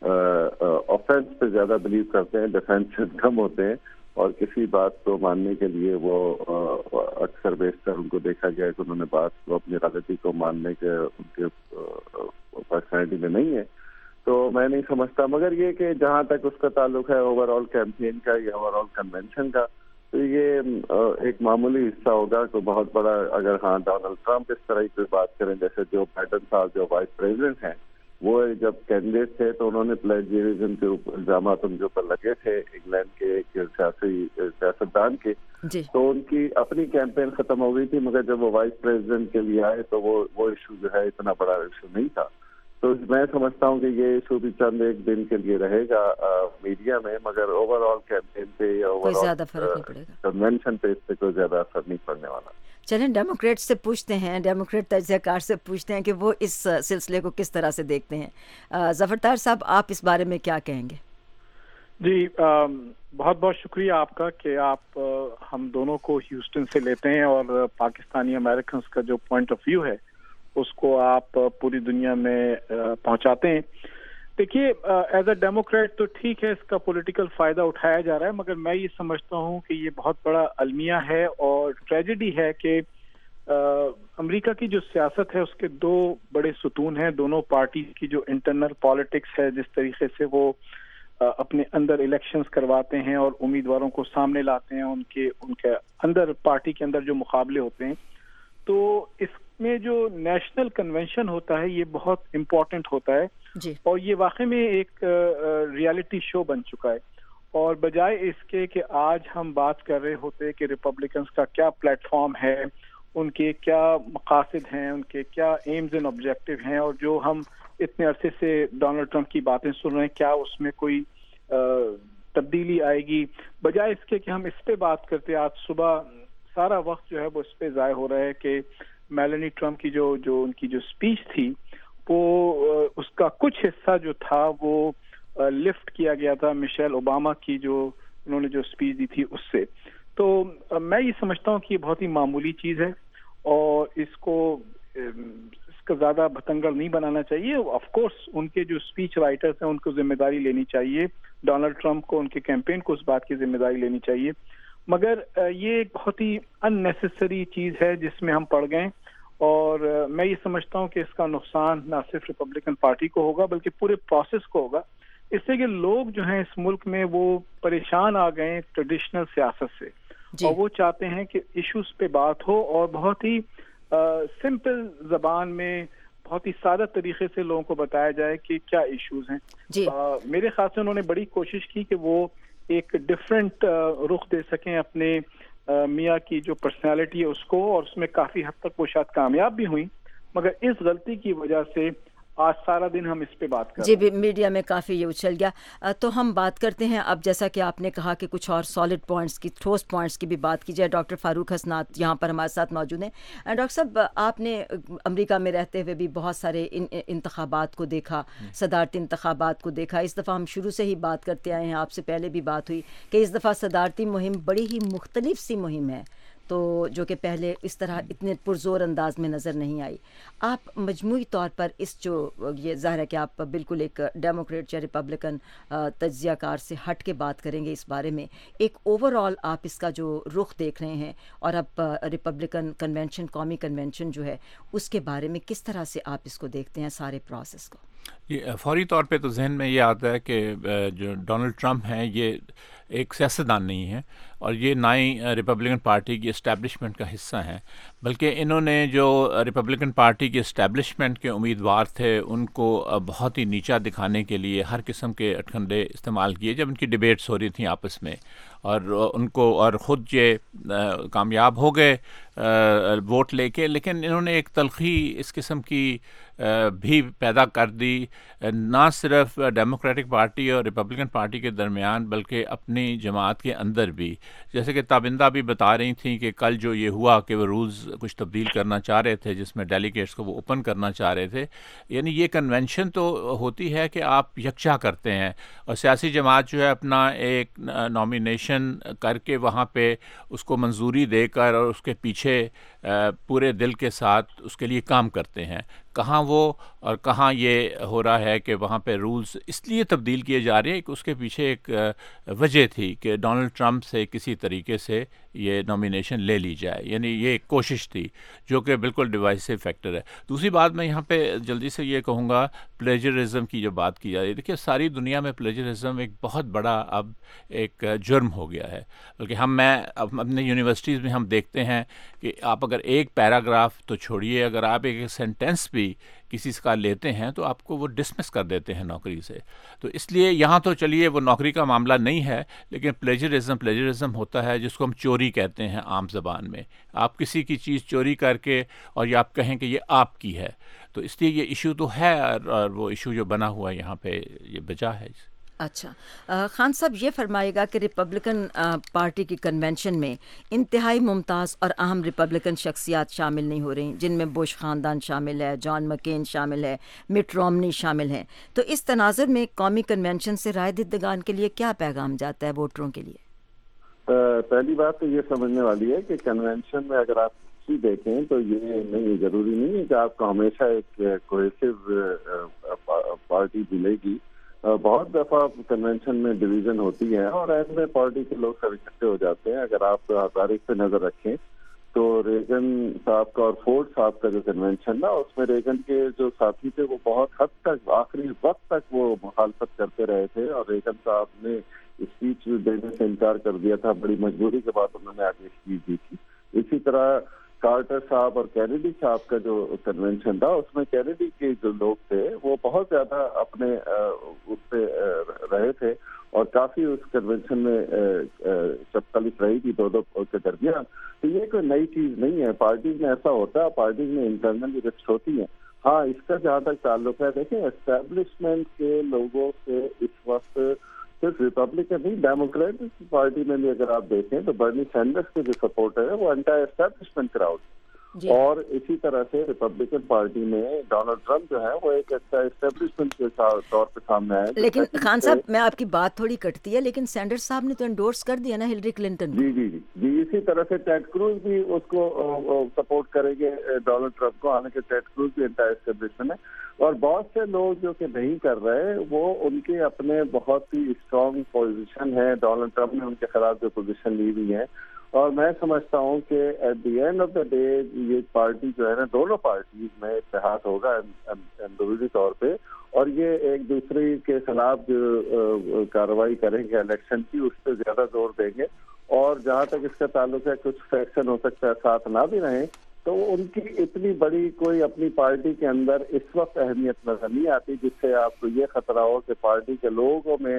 آفینس پہ زیادہ بلیو کرتے ہیں، ڈیفینس سے کم ہوتے ہیں، اور کسی بات کو ماننے کے لیے وہ اکثر بیشتر ان کو دیکھا گیا ہے کہ انہوں نے بات کو، اپنی غلطی کو ماننے کے ان کے پرسنالٹی میں نہیں ہے. تو میں نہیں سمجھتا. مگر یہ کہ جہاں تک اس کا تعلق ہے اوور آل کیمپین کا یا اوور آل کنونشن کا، تو یہ ایک معمولی حصہ ہوگا کہ بہت بڑا اگر ڈونلڈ ٹرمپ اس طرح کی بات کریں جیسے جو بائیڈن صاحب جو وائس پریزیڈنٹ ہیں وہ جب کینڈیڈیٹ تھے تو انہوں نے پلیجرزم کے اوپر الزامات ان کے اوپر لگے تھے انگلینڈ کے ایک سیاستدان کے، تو ان کی اپنی کیمپین ختم ہو گئی تھی. مگر جب وہ وائس پریزیڈنٹ کے لیے آئے تو وہ ایشو جو ہے اتنا بڑا ایشو نہیں تھا. تو میں سمجھتا ہوں کہ یہ ایشو بھی چند ایک دن کے لیے رہے گا میڈیا میں، مگر اوور آل کیمپین پہ یا اوور آل کنونشن پہ اس پہ کوئی زیادہ اثر نہیں پڑنے والا. چلیں ڈیموکریٹ سے پوچھتے ہیں، ڈیموکریٹ تجزیہ کار سے پوچھتے ہیں کہ وہ اس سلسلے کو کس طرح سے دیکھتے ہیں. ظفر طاہر صاحب، آپ اس بارے میں کیا کہیں گے؟ جی، بہت بہت شکریہ آپ کا کہ آپ ہم دونوں کو ہیوسٹن سے لیتے ہیں اور پاکستانی امریکنز کا جو پوائنٹ آف ویو ہے اس کو آپ پوری دنیا میں پہنچاتے ہیں. دیکھیے، ایز اے ڈیموکریٹ تو ٹھیک ہے، اس کا پولیٹیکل فائدہ اٹھایا جا رہا ہے، مگر میں یہ سمجھتا ہوں کہ یہ بہت بڑا المیہ ہے اور ٹریجڈی ہے کہ امریکہ کی جو سیاست ہے اس کے دو بڑے ستون ہیں. دونوں پارٹی کی جو انٹرنل پالیٹکس ہے، جس طریقے سے وہ اپنے اندر الیکشنز کرواتے ہیں اور امیدواروں کو سامنے لاتے ہیں، ان کے اندر پارٹی کے اندر جو مقابلے ہوتے ہیں، تو اس میں جو نیشنل کنونشن ہوتا ہے یہ بہت امپورٹنٹ ہوتا ہے جی. اور یہ واقعی میں ایک ریالٹی شو بن چکا ہے. اور بجائے اس کے کہ آج ہم بات کر رہے ہوتے کہ ریپبلکنس کا کیا پلیٹ فارم ہے, ان کے کیا مقاصد ہیں, ان کے کیا ایمز اینڈ آبجیکٹو ہیں, اور جو ہم اتنے عرصے سے ڈونلڈ ٹرمپ کی باتیں سن رہے ہیں کیا اس میں کوئی تبدیلی آئے گی, بجائے اس کے کہ ہم اس پہ بات کرتے. آج صبح سارا وقت جو ہے وہ اس پہ ضائع ہو رہا ہے کہ میلانی ٹرمپ کی جو ان کی جو اسپیچ تھی وہ اس کا کچھ حصہ جو تھا وہ لفٹ کیا گیا تھا مشیل اوباما کی جو انہوں نے جو اسپیچ دی تھی اس سے. تو میں یہ سمجھتا ہوں کہ یہ بہت ہی معمولی چیز ہے اور اس کا زیادہ بھتنگڑ نہیں بنانا چاہیے. آف کورس ان کے جو اسپیچ رائٹرز ہیں ان کو ذمہ داری لینی چاہیے, ڈونلڈ ٹرمپ کو ان کے کیمپین کو اس بات کی ذمہ داری لینی چاہیے, مگر یہ ایک بہت ہی ان نیسیسری چیز ہے جس میں ہم پڑ گئے. اور میں یہ سمجھتا ہوں کہ اس کا نقصان نہ صرف ریپبلکن پارٹی کو ہوگا بلکہ پورے پروسیس کو ہوگا, اس سے کہ لوگ جو ہیں اس ملک میں وہ پریشان آ گئے ہیں ٹریڈیشنل سیاست سے جی. اور وہ چاہتے ہیں کہ ایشوز پہ بات ہو اور بہت ہی سمپل زبان میں بہت ہی سادہ طریقے سے لوگوں کو بتایا جائے کہ کیا ایشوز ہیں جی. میرے خیال سے انہوں نے بڑی کوشش کی کہ وہ ایک ڈفرینٹ رخ دے سکیں اپنے میاں کی جو پرسنالٹی ہے اس کو, اور اس میں کافی حد تک وہ شاید کامیاب بھی ہوئی, مگر اس غلطی کی وجہ سے آج سارا دن ہم اس پہ بات کر رہے ہیں. جی میڈیا میں کافی یہ اچھل گیا. تو ہم بات کرتے ہیں اب, جیسا کہ آپ نے کہا کہ کچھ اور سالڈ پوائنٹس کی, ٹھوس پوائنٹس کی بھی بات کی جائے. ڈاکٹر فاروق حسنات یہاں پر ہمارے ساتھ موجود ہیں. ڈاکٹر صاحب, آپ نے امریکہ میں رہتے ہوئے بھی بہت سارے انتخابات کو دیکھا, صدارتی انتخابات کو دیکھا. اس دفعہ ہم شروع سے ہی بات کرتے آئے ہیں, آپ سے پہلے بھی بات ہوئی کہ اس دفعہ صدارتی مہم بڑی ہی مختلف سی مہم ہے, تو جو کہ پہلے اس طرح اتنے پرزور انداز میں نظر نہیں آئی. آپ مجموعی طور پر اس جو یہ ظاہر ہے کہ آپ بالکل ایک ڈیموکریٹ یا ریپبلکن تجزیہ کار سے ہٹ کے بات کریں گے اس بارے میں, ایک اوور آل آپ اس کا جو رخ دیکھ رہے ہیں اور اب ریپبلکن کنونشن, قومی کنونشن جو ہے اس کے بارے میں کس طرح سے آپ اس کو دیکھتے ہیں سارے پروسیس کو؟ یہ فوری طور پہ تو ذہن میں یہ آتا ہے کہ جو ڈونلڈ ٹرمپ ہیں یہ ایک سیاستدان نہیں ہے اور یہ نہ ہی ریپبلکن پارٹی کی اسٹیبلشمنٹ کا حصہ ہیں, بلکہ انہوں نے جو ریپبلکن پارٹی کی اسٹیبلشمنٹ کے امیدوار تھے ان کو بہت ہی نیچا دکھانے کے لیے ہر قسم کے اٹکھنڈے استعمال کیے جب ان کی ڈیبیٹس ہو رہی تھیں آپس میں, اور ان کو اور خود یہ کامیاب ہو گئے ووٹ لے کے, لیکن انہوں نے ایک تلخی اس قسم کی بھی پیدا کر دی نہ صرف ڈیموکریٹک پارٹی اور ریپبلکن پارٹی کے درمیان بلکہ اپنی جماعت کے اندر بھی. جیسے کہ تابندہ بھی بتا رہی تھیں کہ کل جو یہ ہوا کہ وہ رولز کچھ تبدیل کرنا چاہ رہے تھے جس میں ڈیلیگیٹس کو وہ اوپن کرنا چاہ رہے تھے, یعنی یہ کنونشن تو ہوتی ہے کہ آپ یکجا کرتے ہیں اور سیاسی جماعت جو ہے اپنا ایک نامینیشن کر کے وہاں پہ اس کو منظوری دے کر اور اس کے پیچھے پورے دل کے ساتھ اس کے لیے کام کرتے ہیں. کہاں وہ اور کہاں یہ ہو رہا ہے کہ وہاں پہ رولز اس لیے تبدیل کیے جا رہے ہیں کہ اس کے پیچھے ایک وجہ تھی کہ ڈونلڈ ٹرمپ سے کسی طریقے سے یہ نامینیشن لے لی جائے, یعنی یہ ایک کوشش تھی جو کہ بالکل ڈیوائسو فیکٹر ہے. دوسری بات میں یہاں پہ جلدی سے یہ کہوں گا, پلیجرزم کی جو بات کی جا رہی ہے, دیکھیے ساری دنیا میں پلیجرزم ایک بہت بڑا اب ایک جرم ہو گیا ہے, بلکہ میں اپنے یونیورسٹیز میں ہم دیکھتے ہیں کہ آپ اگر ایک پیراگراف تو چھوڑیے, اگر آپ ایک سینٹینس بھی کسی کا لیتے ہیں تو آپ کو وہ ڈسمس کر دیتے ہیں نوکری سے. تو اس لیے یہاں تو چلیے وہ نوکری کا معاملہ نہیں ہے, لیکن پلیجرزم ہوتا ہے جس کو ہم چوری کہتے ہیں عام زبان میں. آپ کسی کی چیز چوری کر کے اور یہ آپ کہیں کہ یہ آپ کی ہے, تو اس لیے یہ ایشو تو ہے اور وہ ایشو جو بنا ہوا ہے یہاں پہ یہ بجا ہے. اچھا خان صاحب, یہ فرمائے گا کہ ریپبلکن پارٹی کی کنونشن میں انتہائی ممتاز اور اہم ریپبلکن شخصیات شامل نہیں ہو رہی, جن میں بش خاندان شامل ہے, جان مکین شامل ہے, مٹ رومنی شامل ہیں. تو اس تناظر میں قومی کنونشن سے رائے دہندگان کے لیے کیا پیغام جاتا ہے ووٹروں کے لیے؟ پہلی بات تو یہ سمجھنے والی ہے کہ کنونشن میں اگر آپ دیکھیں تو یہ نہیں ضروری نہیں ہے کہ آپ کو ہمیشہ ایک کوہیسو پارٹی ملے گی. بہت دفعہ کنونشن میں ڈویژن ہوتی ہے اور ایسے میں پارٹی کے لوگ سب اکٹھے ہو جاتے ہیں. اگر آپ تاریخ پہ نظر رکھیں تو ریگن صاحب کا اور فورڈ صاحب کا جو کنونشن تھا اس میں ریگن کے جو ساتھی تھے وہ بہت حد تک آخری وقت تک وہ مخالفت کرتے رہے تھے اور ریگن صاحب نے اسپیچ دینے سے انکار کر دیا تھا. بڑی مجبوری کے بعد انہوں نے آگے اسپیچ دی تھی. اسی طرح کارٹر صاحب اور کینیڈی صاحب کا جو کنونشن تھا اس میں کینیڈی کے جو لوگ تھے وہ بہت زیادہ اپنے اس پہ رہے تھے اور کافی اس کنونشن میں چپکلف رہی تھی دو کے درمیان. تو یہ کوئی نئی چیز نہیں ہے. پارٹیز میں ایسا ہوتا ہے, پارٹیز میں انٹرنل رفٹ ہوتی ہیں. ہاں اس کا جہاں تک تعلق ہے, دیکھیں اسٹیبلشمنٹ کے لوگوں سے اس وقت صرف ریپبلکن نہیں, ڈیموکریٹ پارٹی میں بھی اگر آپ دیکھیں تو برنی سینڈرس کے جو سپورٹر ہے وہ انٹی اسٹیبلشمنٹ کراؤڈ, اور اسی طرح سے ریپبلکن پارٹی میں ڈونلڈ ٹرمپ جو ہے وہ ایک اچھا اسٹیبلشمنٹ کے طور پہ سامنے آئے. لیکن خان صاحب میں آپ کی بات تھوڑی کٹتی ہے, لیکن سینڈرس صاحب نے تو انڈورس کر دیا نا ہلری کلنٹن کو. جی اسی طرح سے ٹیڈ کروز بھی اس کو سپورٹ کریں گے ڈونلڈ ٹرمپ کو, حالانکہ ٹیڈ کروز بھی انٹی اسٹیبلشمنٹ ہے. اور بہت سے لوگ جو کہ نہیں کر رہے وہ ان کے اپنے بہت ہی اسٹرانگ پوزیشن ہے. ڈونلڈ ٹرمپ نے ان کے خلاف جو پوزیشن لی ہوئی ہے, اور میں سمجھتا ہوں کہ at the end of the day یہ پارٹی جو ہے نا, دونوں پارٹیز میں اتحاد ہوگا اندرونی طور پہ, اور یہ ایک دوسرے کے خلاف جو کارروائی کریں گے الیکشن کی اس پہ زیادہ زور دیں گے. اور جہاں تک اس کا تعلق ہے کچھ فیکشن ہو سکتا ہے ساتھ نہ بھی رہیں, تو ان کی اتنی بڑی کوئی اپنی پارٹی کے اندر اس وقت اہمیت نظر نہیں آتی جس سے آپ کو یہ خطرہ ہو کہ پارٹی کے لوگوں میں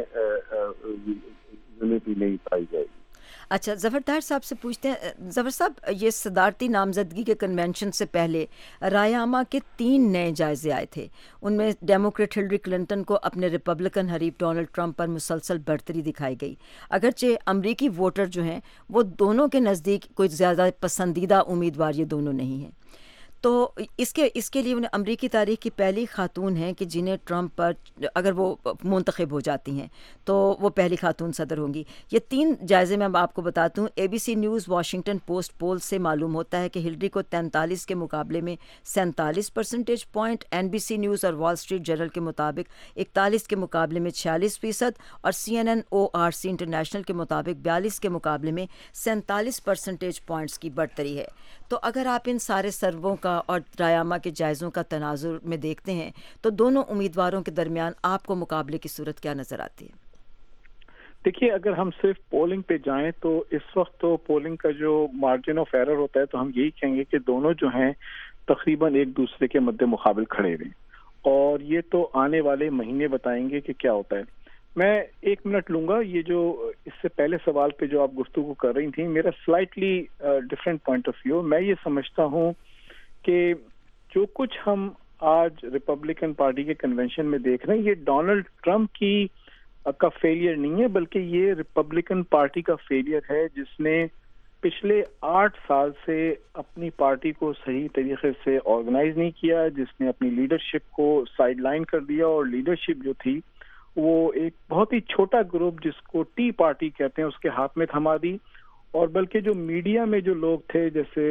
یونٹی نہیں پائی جائے گی. اچھا, ظفر طاہر صاحب سے پوچھتے ہیں. ظفر صاحب, یہ صدارتی نامزدگی کے کنونشن سے پہلے رائے عامہ کے 3 نئے جائزے آئے تھے. ان میں ڈیموکریٹ ہلری کلنٹن کو اپنے ریپبلکن حریف ڈونلڈ ٹرمپ پر مسلسل برتری دکھائی گئی, اگرچہ امریکی ووٹر جو ہیں وہ دونوں کے نزدیک کوئی زیادہ پسندیدہ امیدوار یہ دونوں نہیں ہیں. تو اس کے لیے انہیں امریکی تاریخ کی پہلی خاتون ہیں کہ جنہیں ٹرمپ پر اگر وہ منتخب ہو جاتی ہیں تو وہ پہلی خاتون صدر ہوں گی. یہ 3 جائزے میں آپ کو بتاتا ہوں. ABC news Washington Post poll سے معلوم ہوتا ہے کہ ہلری کو 43 کے مقابلے میں 47 پرسنٹیج پوائنٹ, NBC نیوز اور وال اسٹریٹ جرنل کے مطابق 41 کے مقابلے میں 46%, اور CNN ORC انٹرنیشنل کے مطابق 42 کے مقابلے میں 47 پرسنٹیج پوائنٹس کی برتری ہے. تو اگر آپ ان سارے سرووں کا اور رائے عامہ کے جائزوں کا تناظر میں دیکھتے ہیں تو دونوں امیدواروں کے درمیان آپ کو مقابلے کی صورت کیا نظر آتی ہے؟ دیکھیے, اگر ہم صرف پولنگ پہ جائیں تو اس وقت تو پولنگ کا جو مارجن آف ایرر ہوتا ہے تو ہم یہی کہیں گے کہ دونوں جو ہیں تقریباً ایک دوسرے کے مد مقابل کھڑے ہوئے, اور یہ تو آنے والے مہینے بتائیں گے کہ کیا ہوتا ہے. میں 1 منٹ لوں گا. یہ جو اس سے پہلے سوال پہ جو آپ گفتگو کر رہی تھیں, میرا slightly different point of view. میں یہ سمجھتا ہوں کہ جو کچھ ہم آج ریپبلکن پارٹی کے کنونشن میں دیکھ رہے ہیں یہ ڈونلڈ ٹرمپ کا فیلئر نہیں ہے, بلکہ یہ ریپبلکن پارٹی کا فیلئر ہے جس نے پچھلے 8 سال سے اپنی پارٹی کو صحیح طریقے سے آرگنائز نہیں کیا, جس نے اپنی لیڈرشپ کو سائڈ لائن کر دیا, اور لیڈرشپ جو تھی وہ ایک بہت ہی چھوٹا گروپ جس کو ٹی پارٹی کہتے ہیں اس کے ہاتھ میں تھما دی. اور بلکہ جو میڈیا میں جو لوگ تھے جیسے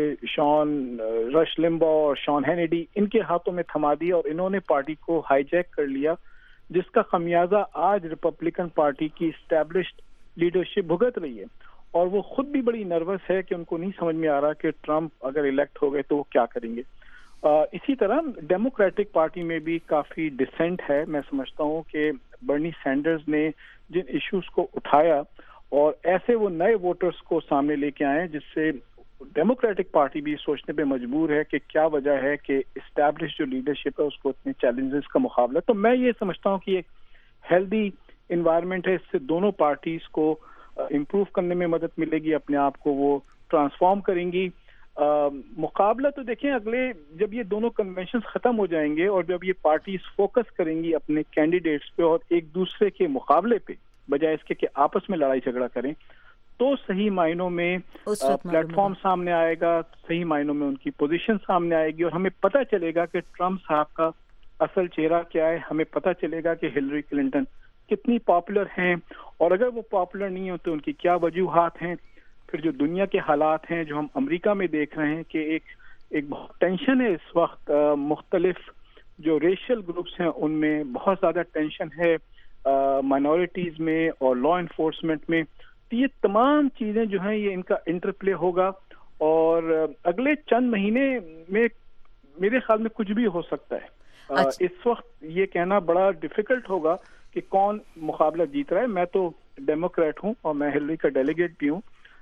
رش لمبا اور شان ہینیڈی, ان کے ہاتھوں میں تھما دیا, اور انہوں نے پارٹی کو ہائی جیک کر لیا, جس کا خمیازہ آج ریپبلکن پارٹی کی اسٹیبلشڈ لیڈرشپ بھگت رہی ہے. اور وہ خود بھی بڑی نروس ہے کہ ان کو نہیں سمجھ میں آ رہا کہ ٹرمپ اگر الیکٹ ہو گئے تو وہ کیا کریں گے. اسی طرح ڈیموکریٹک پارٹی میں بھی کافی ڈسینٹ ہے. میں سمجھتا ہوں کہ برنی سینڈرز نے جن ایشوز کو اٹھایا اور ایسے وہ نئے ووٹرز کو سامنے لے کے آئے جس سے ڈیموکریٹک پارٹی بھی سوچنے پہ مجبور ہے کہ کیا وجہ ہے کہ اسٹیبلش جو لیڈرشپ ہے اس کو اتنے چیلنجز کا مقابلہ. تو میں یہ سمجھتا ہوں کہ ایک ہیلدی انوائرمنٹ ہے, اس سے دونوں پارٹیز کو امپروو کرنے میں مدد ملے گی, اپنے آپ کو وہ ٹرانسفارم کریں گی. مقابلہ تو دیکھیں اگلے جب یہ دونوں کنونشنز ختم ہو جائیں گے اور جب یہ پارٹیز فوکس کریں گی اپنے کینڈیڈیٹس پہ اور ایک دوسرے کے مقابلے پہ بجائے اس کے کہ آپس میں لڑائی جھگڑا کریں, تو صحیح معنوں میں پلیٹ فارم سامنے آئے گا, صحیح معنوں میں ان کی پوزیشن سامنے آئے گی, اور ہمیں پتہ چلے گا کہ ٹرمپ صاحب کا اصل چہرہ کیا ہے. ہمیں پتہ چلے گا کہ ہلری کلنٹن کتنی پاپولر ہیں, اور اگر وہ پاپولر نہیں ہوں تو ان کی کیا وجوہات ہیں. پھر جو دنیا کے حالات ہیں جو ہم امریکہ میں دیکھ رہے ہیں کہ ایک بہت ٹینشن ہے اس وقت, مختلف جو ریشل گروپس ہیں ان میں بہت زیادہ ٹینشن ہے, مائنورٹیز میں اور لا انفورسمنٹ میں. تو یہ تمام چیزیں جو ہیں یہ ان کا انٹرپلے ہوگا, اور اگلے چند مہینے میں میرے خیال میں کچھ بھی ہو سکتا ہے. اس وقت یہ کہنا بڑا ڈیفیکلٹ ہوگا کہ کون مقابلہ جیت رہا ہے. میں تو ڈیموکریٹ ہوں اور میں ہلری کا ڈیلیگیٹ بھی ہوں,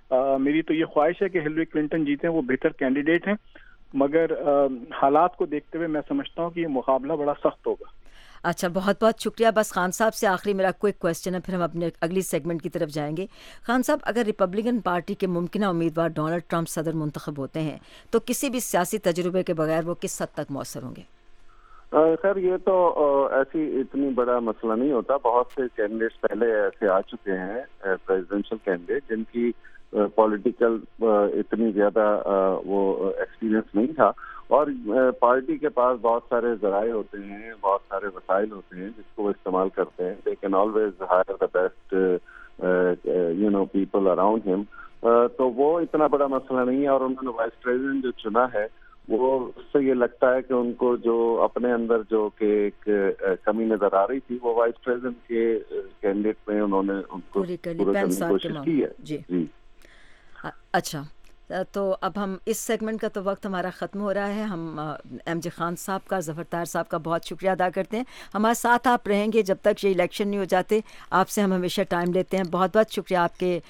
میری تو یہ خواہش ہے کہ ہلری کلنٹن جیتیں، وہ بہتر کینڈیڈیٹ ہیں، مگر حالات کو دیکھتے ہوئے میں سمجھتا ہوں کہ یہ مقابلہ بڑا سخت ہوگا۔ اچھا، بہت بہت شکریہ۔ بس خان صاحب سے آخری میرا کوئک کویسچن ہے، پھر ہم اپنے اگلی سیگمنٹ کی طرف جائیں گے۔ خان صاحب، اگر ریپبلکن پارٹی کے ممکنہ امیدوار ڈونلڈ ٹرمپ صدر منتخب ہوتے ہیں تو کسی بھی سیاسی تجربے کے بغیر وہ کس حد تک مؤثر ہوں گے؟ خیر یہ تو ایسی اتنی بڑا مسئلہ نہیں ہوتا، بہت سے کینڈیڈیٹس پہلے ایسے آ چکے ہیں پریزیڈنشل کینڈیڈیٹ جن کی پولیٹیکل اتنی زیادہ وہ ایکسپیرینس نہیں تھا، اور پارٹی کے پاس بہت سارے ذرائع ہوتے ہیں، بہت سارے وسائل ہوتے ہیں جس کو وہ استعمال کرتے ہیں۔ They can always hire the best people around ہم، تو وہ اتنا بڑا مسئلہ نہیں ہے۔ اور انہوں نے وائس پریزیڈنٹ جو چنا ہے وہ اس سے یہ لگتا ہے کہ ان کو جو اپنے اندر جو کہ ایک کمی نظر آ رہی تھی وہ وائس پریزیڈنٹ کے کینڈیڈیٹ میں انہوں نے ان کو پورا کرنے کی کوشش کی ہے۔ جی اچھا، تو اب ہم اس سیگمنٹ کا تو وقت ہمارا ختم ہو رہا ہے۔ ہم ایم جے خان صاحب کا، ظفر طاہر صاحب کا بہت شکریہ ادا کرتے ہیں۔ ہمارے ساتھ آپ رہیں گے جب تک یہ الیکشن نہیں ہو جاتے، آپ سے ہم ہمیشہ ٹائم لیتے ہیں۔ بہت بہت شکریہ آپ کے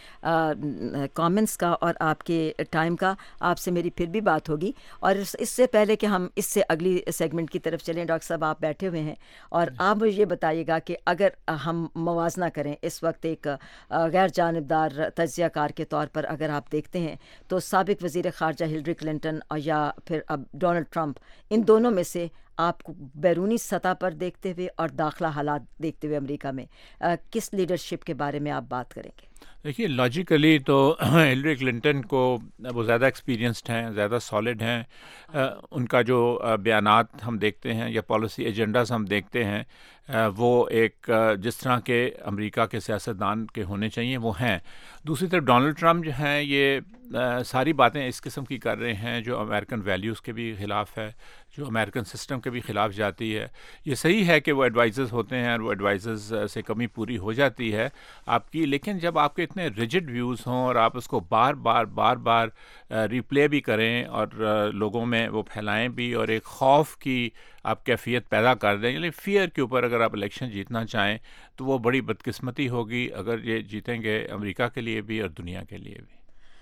کامنٹس کا اور آپ کے ٹائم کا۔ آپ سے میری پھر بھی بات ہوگی، اور اس سے پہلے کہ ہم اس سے اگلی سیگمنٹ کی طرف چلیں، ڈاکٹر صاحب آپ بیٹھے ہوئے ہیں اور آپ مجھے یہ بتائیے گا کہ اگر ہم موازنہ کریں اس وقت ایک غیر جانبدار تجزیہ کار کے طور پر اگر آپ دیکھتے ہیں تو سابق وزیر خارجہ ہلری کلنٹن یا پھر اب ڈونلڈ ٹرمپ، ان دونوں میں سے آپ کو بیرونی سطح پر دیکھتے ہوئے اور داخلہ حالات دیکھتے ہوئے امریکہ میں کس لیڈرشپ کے بارے میں آپ بات کریں گے؟ دیکھیے، لاجیکلی تو ہلری کلنٹن کو وہ زیادہ ایکسپیرینسڈ ہیں، زیادہ سالڈ ہیں، ان کا جو بیانات ہم دیکھتے ہیں یا پالیسی ایجنڈاز ہم دیکھتے ہیں وہ ایک جس طرح کے امریکہ کے سیاستدان کے ہونے چاہیے وہ ہیں۔ دوسری طرف ڈونلڈ ٹرمپ جو ہیں یہ ساری باتیں اس قسم کی کر رہے ہیں جو امریکن ویلیوز کے بھی خلاف ہے، جو امریکن سسٹم کے بھی خلاف جاتی ہے۔ یہ صحیح ہے کہ وہ ایڈوائزرز ہوتے ہیں اور وہ ایڈوائزرز سے کمی پوری ہو جاتی ہے آپ کی، لیکن جب آپ کے اتنے ریجڈ ویوز ہوں اور آپ اس کو بار بار ریپلے بھی کریں اور لوگوں میں وہ پھیلائیں بھی اور ایک خوف کی آپ کیفیت پیدا کر دیں، یعنی فیئر کے اوپر اگر آپ الیکشن جیتنا چاہیں تو وہ بڑی بدقسمتی ہوگی اگر یہ جیتیں گے امریکہ کے لیے بھی اور دنیا کے لیے بھی۔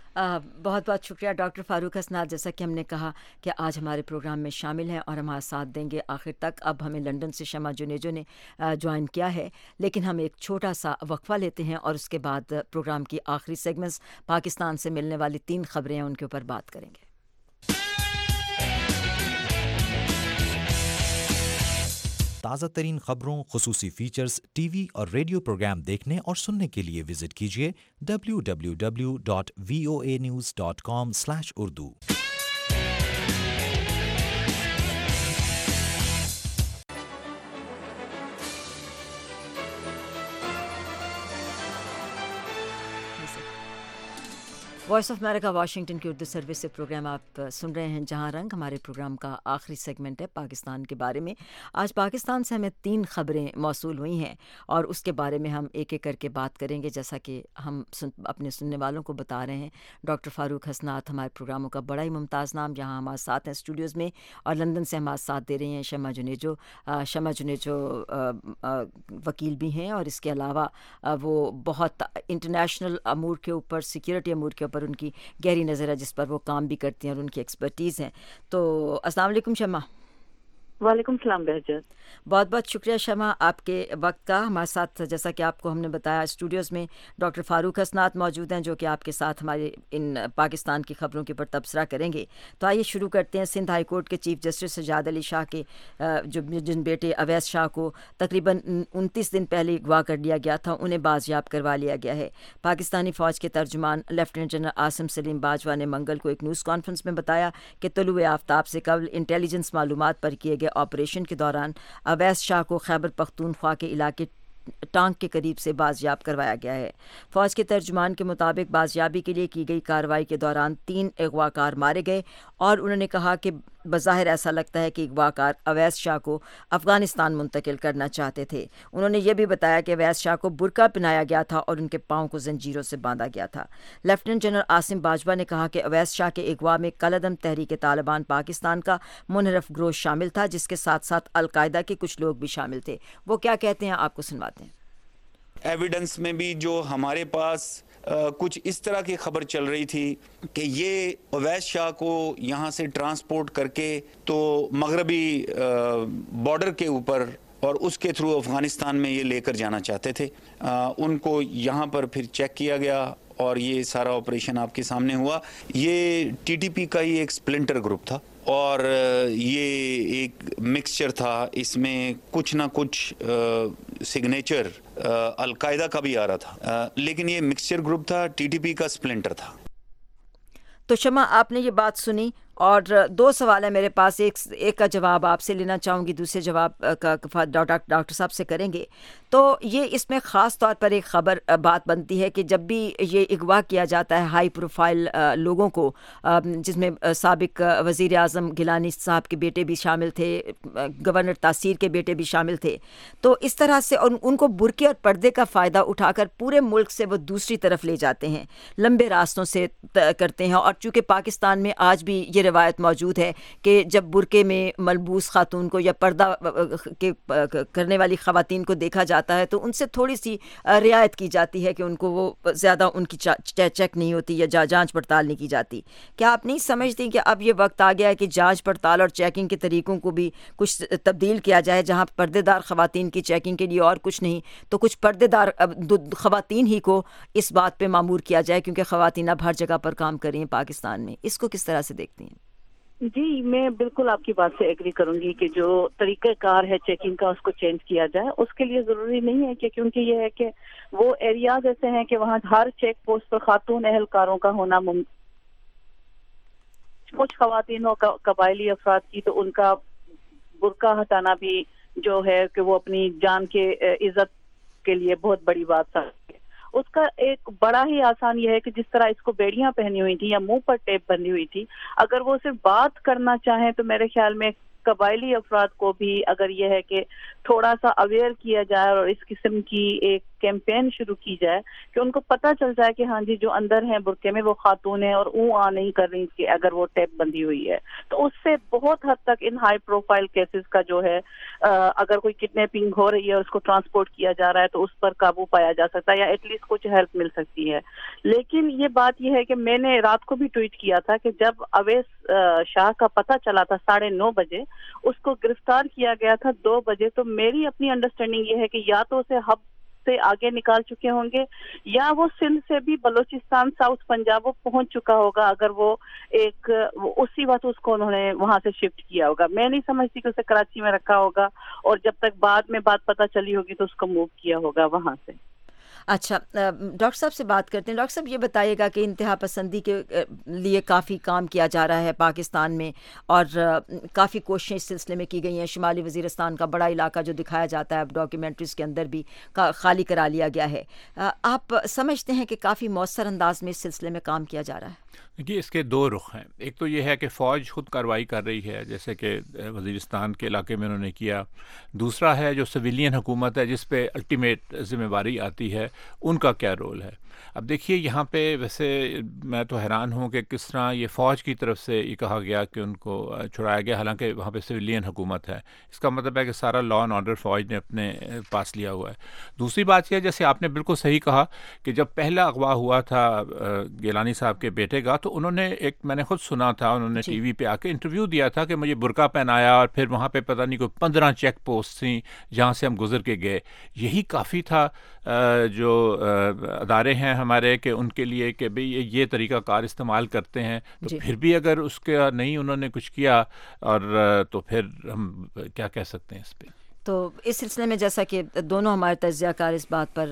بہت بہت شکریہ ڈاکٹر فاروق حسنات، جیسا کہ ہم نے کہا کہ آج ہمارے پروگرام میں شامل ہیں اور ہمارا ساتھ دیں گے آخر تک۔ اب ہمیں لندن سے شمع جنیجو نے جوائن کیا ہے، لیکن ہم ایک چھوٹا سا وقفہ لیتے ہیں اور اس کے بعد پروگرام کی آخری سیگمنٹس پاکستان سے ملنے والی 3 خبریں ہیں ان کے اوپر بات کریں گے۔ تازہ ترین خبروں، خصوصی فیچرز، ٹی وی اور ریڈیو پروگرام دیکھنے اور سننے کے لیے وزٹ کیجیے www.voanews.com/urdu۔ Voice of America Washington کی اردو سروس سے پروگرام آپ سن رہے ہیں جہاں رنگ۔ ہمارے پروگرام کا آخری سیگمنٹ ہے پاکستان کے بارے میں۔ آج پاکستان سے ہمیں 3 خبریں موصول ہوئی ہیں اور اس کے بارے میں ہم ایک ایک کر کے بات کریں گے، جیسا کہ ہم اپنے سننے والوں کو بتا رہے ہیں۔ ڈاکٹر فاروق حسنات ہمارے پروگراموں کا بڑا ہی ممتاز نام، جہاں ہمارے ساتھ ہیں اسٹوڈیوز میں، اور لندن سے ہمارے ساتھ دے رہی ہیں شمع جنیجو۔ شمع جنیجو وکیل بھی ہیں اور اس کے علاوہ وہ بہت انٹرنیشنل امور کے اوپر، سیکیورٹی امور کے اوپر ان کی گہری نظر ہے، جس پر وہ کام بھی کرتی ہیں اور ان کی ایکسپرٹیز ہیں۔ تو السلام علیکم شمع۔ وعلیکم السلام بہجت۔ بہت بہت شکریہ شمع آپ کے وقت کا۔ ہمارے ساتھ جیسا کہ آپ کو ہم نے بتایا اسٹوڈیوز میں ڈاکٹر فاروق حسنات موجود ہیں جو کہ آپ کے ساتھ ہمارے ان پاکستان کی خبروں کے اوپر تبصرہ کریں گے۔ تو آئیے شروع کرتے ہیں۔ سندھ ہائی کورٹ کے چیف جسٹس سجاد علی شاہ کے جن بیٹے اویس شاہ کو تقریباً 29 دن پہلے اغوا کر لیا گیا تھا، انہیں بازیاب کروا لیا گیا ہے۔ پاکستانی فوج کے ترجمان لیفٹیننٹ جنرل عاصم سلیم باجوہ نے منگل کو ایک نیوز کانفرنس میں بتایا کہ طلوع آفتاب سے قبل انٹیلیجنس معلومات پر کیے گئے آپریشن کے دوران اویس شاہ کو خیبر پختونخوا کے علاقے ٹانک کے قریب سے بازیاب کروایا گیا ہے۔ فوج کے ترجمان کے مطابق بازیابی کے لیے کی گئی کارروائی کے دوران 3 اغوا کار مارے گئے، اور انہوں نے کہا کہ بظاہر ایسا لگتا ہے کہ اغوا کار اویس شاہ کو افغانستان منتقل کرنا چاہتے تھے۔ انہوں نے یہ بھی بتایا کہ اویس شاہ کو برقع پہنایا گیا تھا اور ان کے پاؤں کو زنجیروں سے باندھا گیا تھا۔ لیفٹیننٹ جنرل عاصم باجوہ نے کہا کہ اویس شاہ کے اغوا میں کالعدم تحریک طالبان پاکستان کا منحرف گروہ شامل تھا، جس کے ساتھ ساتھ القاعدہ کے کچھ لوگ بھی شامل تھے۔ وہ کیا کہتے ہیں آپ کو سنواتے ہیں۔ ایویڈنس میں بھی جو ہمارے پاس کچھ اس طرح کی خبر چل رہی تھی کہ یہ اویس شاہ کو یہاں سے ٹرانسپورٹ کر کے تو مغربی بارڈر کے اوپر اور اس کے تھرو افغانستان میں یہ لے کر جانا چاہتے تھے. ان کو یہاں پر پھر چیک کیا گیا اور یہ سارا آپریشن آپ کے سامنے ہوا. یہ ٹی ٹی پی کا ہی ایک سپلنٹر گروپ تھا اور یہ ایک مکسچر تھا. اس میں کچھ نہ کچھ سگنیچر القاعدہ کا بھی آ رہا تھا, لیکن یہ مکسچر گروپ تھا, ٹی ٹی پی کا سپلنٹر تھا. تو شمع آپ نے یہ بات سنی اور دو سوال ہے میرے پاس. ایک کا جواب آپ سے لینا چاہوں گی, دوسرے جواب کا ڈاکٹر صاحب سے کریں گے. تو یہ اس میں خاص طور پر ایک بات بنتی ہے کہ جب بھی یہ اغوا کیا جاتا ہے ہائی پروفائل لوگوں کو, جس میں سابق وزیر اعظم گیلانی صاحب کے بیٹے بھی شامل تھے, گورنر تاثیر کے بیٹے بھی شامل تھے, تو اس طرح سے ان کو برقعے اور پردے کا فائدہ اٹھا کر پورے ملک سے وہ دوسری طرف لے جاتے ہیں, لمبے راستوں سے کرتے ہیں. اور چونکہ پاکستان میں آج بھی یہ روایت موجود ہے کہ جب برقعے میں ملبوس خاتون کو یا پردہ کرنے والی خواتین کو دیکھا جاتا ہے تو ان سے تھوڑی سی رعایت کی جاتی ہے کہ ان کو وہ زیادہ ان کی چیک نہیں ہوتی یا جانچ پڑتال نہیں کی جاتی. کیا آپ نہیں سمجھتی کہ اب یہ وقت آ گیا ہے کہ جانچ پڑتال اور چیکنگ کے طریقوں کو بھی کچھ تبدیل کیا جائے, جہاں پردے دار خواتین کی چیکنگ کے لیے اور کچھ نہیں تو کچھ پردے دار خواتین ہی کو اس بات پہ مامور کیا جائے, کیونکہ خواتین اب ہر جگہ پر کام کر رہی ہیں پاکستان میں. اس کو کس طرح سے دیکھتی ہیں؟ جی میں بالکل آپ کی بات سے ایگری کروں گی کہ جو طریقہ کار ہے چیکنگ کا اس کو چینج کیا جائے. اس کے لیے ضروری نہیں ہے کہ کیونکہ یہ ہے کہ وہ ایریاز ایسے ہیں کہ وہاں ہر چیک پوسٹ پر خاتون اہلکاروں کا ہونا کچھ خواتین اور قبائلی افراد کی تو ان کا برقع ہٹانا بھی جو ہے کہ وہ اپنی جان کے عزت کے لیے بہت بڑی بات ہے. اس کا ایک بڑا ہی آسان یہ ہے کہ جس طرح اس کو بیڑیاں پہنی ہوئی تھی یا منہ پر ٹیپ بندھی ہوئی تھی, اگر وہ صرف بات کرنا چاہیں تو میرے خیال میں قبائلی افراد کو بھی اگر یہ ہے کہ تھوڑا سا اویئر کیا جائے اور اس قسم کی ایک کیمپین شروع کی جائے کہ ان کو پتہ چل جائے کہ ہاں جی جو اندر ہیں برقعے میں وہ خاتون ہیں اور آ نہیں کر رہی کہ اگر وہ ٹیپ بندھی ہوئی ہے, تو اس سے بہت حد تک ان ہائی پروفائل کیسز کا جو ہے اگر کوئی کڈنیپنگ ہو رہی ہے اور اس کو ٹرانسپورٹ کیا جا رہا ہے تو اس پر قابو پایا جا سکتا ہے یا ایٹ لیسٹ کچھ ہیلپ مل سکتی ہے. لیکن یہ بات یہ ہے کہ میں نے رات کو بھی ٹویٹ کیا تھا کہ جب اویس شاہ کا پتہ چلا تھا 9:30 بجے, اس کو گرفتار کیا گیا تھا 2 بجے, تو میری اپنی انڈرسٹینڈنگ یہ ہے کہ یا تو اسے ہب سے آگے نکال چکے ہوں گے یا وہ سندھ سے بھی بلوچستان ساؤتھ پنجاب وہ پہنچ چکا ہوگا اگر وہ اسی وقت اس کو انہوں نے وہاں سے شفٹ کیا ہوگا. میں نہیں سمجھتی کہ اسے کراچی میں رکھا ہوگا اور جب تک بعد میں بات پتہ چلی ہوگی تو اس کو موو کیا ہوگا وہاں سے. اچھا ڈاکٹر صاحب سے بات کرتے ہیں. ڈاکٹر صاحب یہ بتائیے گا کہ انتہا پسندی کے لیے کافی کام کیا جا رہا ہے پاکستان میں اور کافی کوششیں اس سلسلے میں کی گئی ہیں. شمالی وزیرستان کا بڑا علاقہ جو دکھایا جاتا ہے اب ڈاکیومنٹریز کے اندر بھی خالی کرا لیا گیا ہے. آپ سمجھتے ہیں کہ کافی مؤثر انداز میں اس سلسلے میں کام کیا جا رہا ہے؟ دیکھیے اس کے 2 رخ ہیں. ایک تو یہ ہے کہ فوج خود کارروائی کر رہی ہے جیسے کہ وزیرستان کے علاقے میں انہوں نے کیا. دوسرا ہے جو سویلین حکومت ہے جس پہ الٹیمیٹ ذمہ داری آتی ہے, ان کا کیا رول ہے. اب دیکھیے یہاں پہ ویسے میں تو حیران ہوں کہ کس طرح یہ فوج کی طرف سے یہ کہا گیا کہ ان کو چھڑایا گیا, حالانکہ وہاں پہ سویلین حکومت ہے. اس کا مطلب ہے کہ سارا لا اینڈ آرڈر فوج نے اپنے پاس لیا ہوا ہے. دوسری بات یہ جیسے آپ نے بالکل صحیح کہا کہ جب پہلا اغوا ہوا تھا گیلانی صاحب کے بیٹے کا تو انہوں نے میں نے خود سنا تھا, انہوں نے ٹی وی پہ آ کے انٹرویو دیا تھا کہ مجھے برقع پہنایا اور پھر وہاں پہ پتہ نہیں کوئی 15 چیک پوسٹ تھیں جہاں سے ہم گزر کے گئے. یہی کافی تھا جو ادارے ہیں ہمارے کہ ان کے لیے کہ بھئی یہ طریقہ کار استعمال کرتے ہیں تو پھر بھی اگر اس کا نہیں انہوں نے کچھ کیا اور تو پھر ہم کیا کہہ سکتے ہیں اس پہ. تو اس سلسلے میں جیسا کہ دونوں ہمارے تجزیہ کار اس بات پر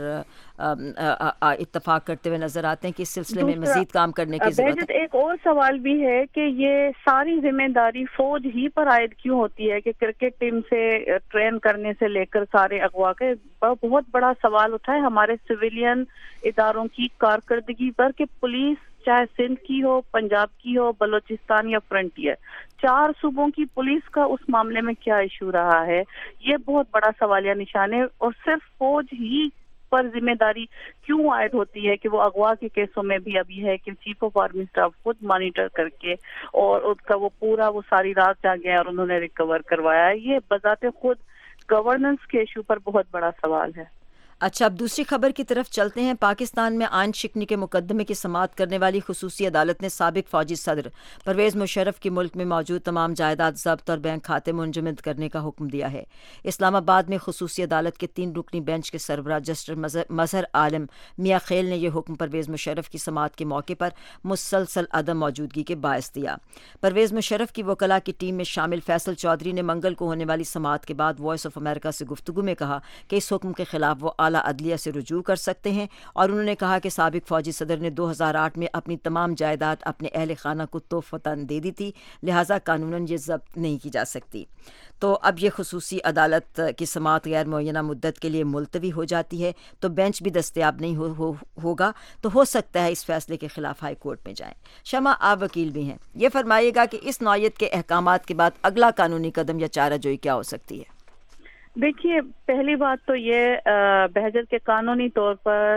اتفاق کرتے ہوئے نظر آتے ہیں کہ اس سلسلے میں مزید کام کرنے کی ضرورت ہے. ایک اور سوال بھی ہے کہ یہ ساری ذمہ داری فوج ہی پر عائد کیوں ہوتی ہے کہ کرکٹ ٹیم سے ٹرین کرنے سے لے کر سارے اغوا کے بہت بڑا سوال اٹھا ہے ہمارے سویلین اداروں کی کارکردگی پر کہ پولیس چاہے سندھ کی ہو, پنجاب کی ہو, بلوچستان یا فرنٹیئر, 4 صوبوں کی پولیس کا اس معاملے میں کیا ایشو رہا ہے, یہ بہت بڑا سوالیہ نشان ہے. اور صرف فوج ہی پر ذمہ داری کیوں عائد ہوتی ہے کہ وہ اغوا کے کیسوں میں بھی اب یہ ہے کہ چیف آف آرمی اسٹاف خود مانیٹر کر کے اور اس کا وہ ساری رات جاگے اور انہوں نے ریکور کروایا ہے. یہ بذات خود گورننس کے ایشو پر بہت بڑا سوال ہے. اچھا، اب دوسری خبر کی طرف چلتے ہیں۔ پاکستان میں آئین شکنی کے مقدمے کی سماعت کرنے والی خصوصی عدالت نے سابق فوجی صدر پرویز مشرف کی ملک میں موجود تمام جائیداد ضبط اور بینک کھاتے منجمد کرنے کا حکم دیا ہے۔ اسلام آباد میں خصوصی عدالت کے 3 رکنی بینچ کے سربراہ جسٹس مظہر عالم میاں خیل نے یہ حکم پرویز مشرف کی سماعت کے موقع پر مسلسل عدم موجودگی کے باعث دیا۔ پرویز مشرف کی وکلاء کی ٹیم میں شامل فیصل چودھری نے منگل کو ہونے والی سماعت کے بعد وائس آف امریکہ سے گفتگو میں کہا کہ اس حکم کے خلاف وہ اعلیٰ عدلیہ سے رجوع کر سکتے ہیں، اور انہوں نے کہا کہ سابق فوجی صدر نے 2008 میں اپنی تمام جائیداد اپنے اہل خانہ کو تحفتاً دے دی تھی، لہٰذا قانوناً یہ ضبط نہیں کی جا سکتی۔ تو اب یہ خصوصی عدالت کی سماعت غیر معینہ مدت کے لیے ملتوی ہو جاتی ہے، تو بینچ بھی دستیاب نہیں ہوگا، تو ہو سکتا ہے اس فیصلے کے خلاف ہائی کورٹ میں جائیں۔ شمع، آپ وکیل بھی ہیں، یہ فرمائیے گا کہ اس نوعیت کے احکامات کے بعد اگلا قانونی قدم یا چارہ جوئی کیا ہو سکتی ہے؟ دیکھیے، پہلی بات تو یہ بہجر کے قانونی طور پر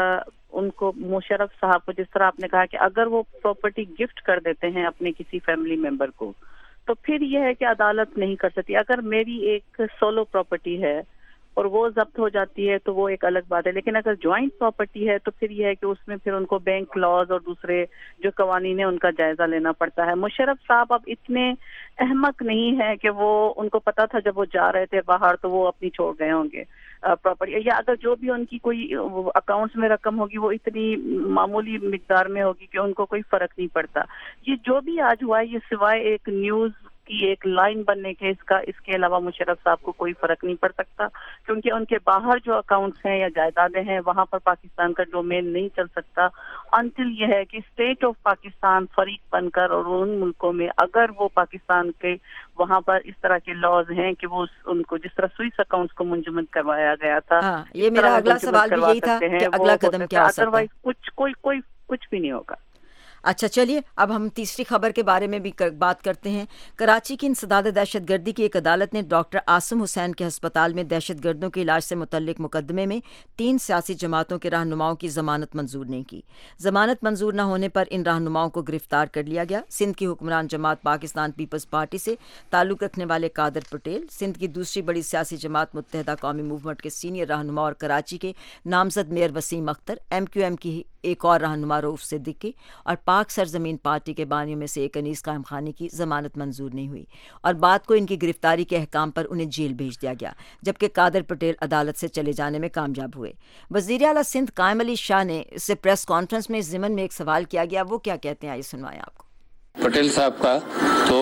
ان کو مشرف صاحب کو، جس طرح آپ نے کہا کہ اگر وہ پراپرٹی گفٹ کر دیتے ہیں اپنے کسی فیملی ممبر کو، تو پھر یہ ہے کہ عدالت نہیں کر سکتی۔ اگر میری ایک سولو پراپرٹی ہے اور وہ ضبط ہو جاتی ہے تو وہ ایک الگ بات ہے، لیکن اگر جوائنٹ پراپرٹی ہے تو پھر یہ ہے کہ اس میں پھر ان کو بینک لاز اور دوسرے جو قوانین ہیں ان کا جائزہ لینا پڑتا ہے۔ مشرف صاحب اب اتنے احمق نہیں ہے کہ وہ، ان کو پتا تھا جب وہ جا رہے تھے باہر تو وہ اپنی چھوڑ گئے ہوں گے پراپرٹی، یا اگر جو بھی ان کی کوئی اکاؤنٹس میں رقم ہوگی وہ اتنی معمولی مقدار میں ہوگی کہ ان کو کوئی فرق نہیں پڑتا۔ یہ جو بھی آج ہوا ہے یہ سوائے ایک نیوز کی ایک لائن بننے کے اس کے علاوہ مشرف صاحب کو کوئی فرق نہیں پڑ سکتا، کیونکہ ان کے باہر جو اکاؤنٹس ہیں یا جائیدادیں ہیں وہاں پر پاکستان کا ڈومین نہیں چل سکتا انٹل یہ ہے کہ اسٹیٹ آف پاکستان فریق بن کر، اور ان ملکوں میں اگر وہ پاکستان کے وہاں پر اس طرح کے لاز ہیں کہ وہ ان کو جس طرح سوئس اکاؤنٹس کو منجمد کروایا گیا تھا، یہ میرا اگلا سوال بھی یہی تھا کہ اگلا قدم کیا ہو سکتا ہے؟ ادروائز کچھ بھی نہیں ہوگا۔ اچھا، چلیے اب ہم تیسری خبر کے بارے میں بھی بات کرتے ہیں۔ کراچی کی انسداد دہشت گردی کی ایک عدالت نے ڈاکٹر عاصم حسین کے ہسپتال میں دہشت گردوں کے علاج سے متعلق مقدمے میں 3 سیاسی جماعتوں کے رہنماؤں کی ضمانت منظور نہیں کی۔ ضمانت منظور نہ ہونے پر ان رہنماؤں کو گرفتار کر لیا گیا۔ سندھ کی حکمران جماعت پاکستان پیپلز پارٹی سے تعلق رکھنے والے قادر پٹیل، سندھ کی دوسری بڑی سیاسی جماعت متحدہ قومی موومنٹ کے سینئر رہنما اور کراچی کے نامزد میئر وسیم اختر، MQM کی ایک اور رہنما رؤوف صدیقی اور پاک سرزمین پارٹی کے بانیوں میں سے ایک انیس قائم خانی کی ضمانت منظور نہیں ہوئی، اور بعد کو ان کی گرفتاری کے احکام پر انہیں جیل بھیج دیا گیا، جبکہ قادر پٹیل عدالت سے چلے جانے میں کامیاب ہوئے۔ وزیر اعلیٰ سندھ قائم علی شاہ نے اس سے پریس کانفرنس میں اس ضمن میں ایک سوال کیا گیا، وہ کیا کہتے ہیں آئیے سنوائیں آپ کو۔ پٹیل صاحب کا تو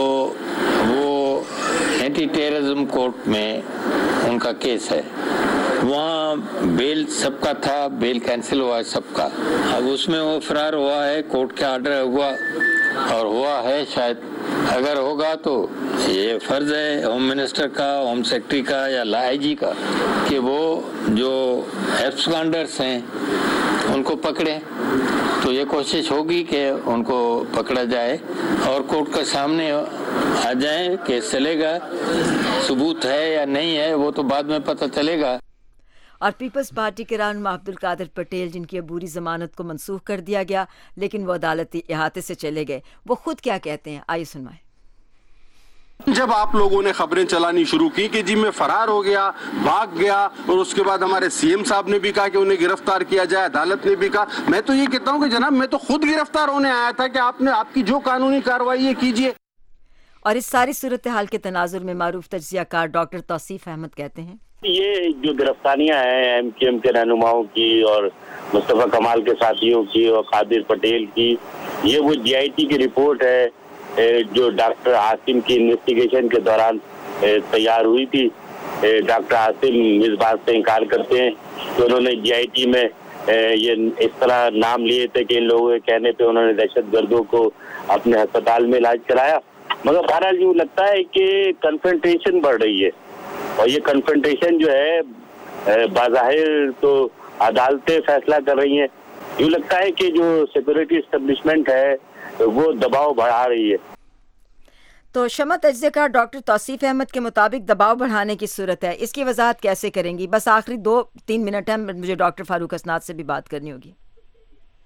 وہ اینٹی ٹیررزم کورٹ میں ان کا کیس ہے، وہاں بیل سب کا تھا، بیل کینسل ہوا ہے سب کا، اب اس میں وہ فرار ہوا ہے، کورٹ کا آرڈر ہوا اور ہوا ہے، شاید اگر ہوگا تو یہ فرض ہے ہوم منسٹر کا، ہوم سیکرٹری کا یا IG کا کہ وہ جو ایبسکانڈرز ہیں ان کو پکڑیں، تو یہ کوشش ہوگی کہ ان کو پکڑا جائے اور کورٹ کے سامنے آ جائیں، کیس چلے گا، ثبوت ہے یا نہیں ہے وہ تو بعد میں پتہ چلے گا۔ اور پیپلز پارٹی کے رہنما عبدالقادر پٹیل، جن کی عبوری ضمانت کو منسوخ کر دیا گیا لیکن وہ عدالتی احاطے سے چلے گئے، وہ خود کیا کہتے ہیں آئیے سنوائیں۔ جب آپ لوگوں نے خبریں چلانی شروع کی کہ جی میں فرار ہو گیا، بھاگ گیا، اور اس کے بعد ہمارے CM صاحب نے بھی کہا کہ انہیں گرفتار کیا جائے، عدالت نے بھی کہا، میں تو یہ کہتا ہوں کہ جناب میں تو خود گرفتار ہونے آیا تھا کہ آپ کی جو قانونی کارروائی ہے کیجیے۔ اور اس ساری صورتحال کے تناظر میں معروف تجزیہ کار ڈاکٹر توصیف احمد کہتے ہیں، یہ جو گرفتاریاں ہیں MQM کے رہنماؤں کی اور مصطفیٰ کمال کے ساتھیوں کی اور قادر پٹیل کی، یہ وہ GIT کی رپورٹ ہے جو ڈاکٹر عاصم کی انویسٹیگیشن کے دوران تیار ہوئی تھی۔ ڈاکٹر عاصم اس بات سے انکار کرتے ہیں کہ انہوں نے GIT میں یہ اس طرح نام لیے تھے کہ ان لوگوں کے کہنے پہ انہوں نے دہشت گردوں کو اپنے ہسپتال میں علاج کرایا، مگر بہرحال یوں لگتا ہے کہ کنفرنٹیشن بڑھ رہی ہے، اور یہ کنفرنٹیشن جو ہے بظاہر تو عدالتیں فیصلہ کر رہی ہیں، یوں لگتا ہے کہ جو سیکورٹی اسٹیبلشمنٹ ہے وہ دباؤ بڑھا رہی ہے۔ تو شمع، تجزیہ کار ڈاکٹر توصیف احمد کے مطابق دباؤ بڑھانے کی صورت ہے، اس کی وضاحت کیسے کریں گی؟ بس آخری 2-3 منٹ ہیں، مجھے ڈاکٹر فاروق اسناد سے بھی بات کرنی ہوگی۔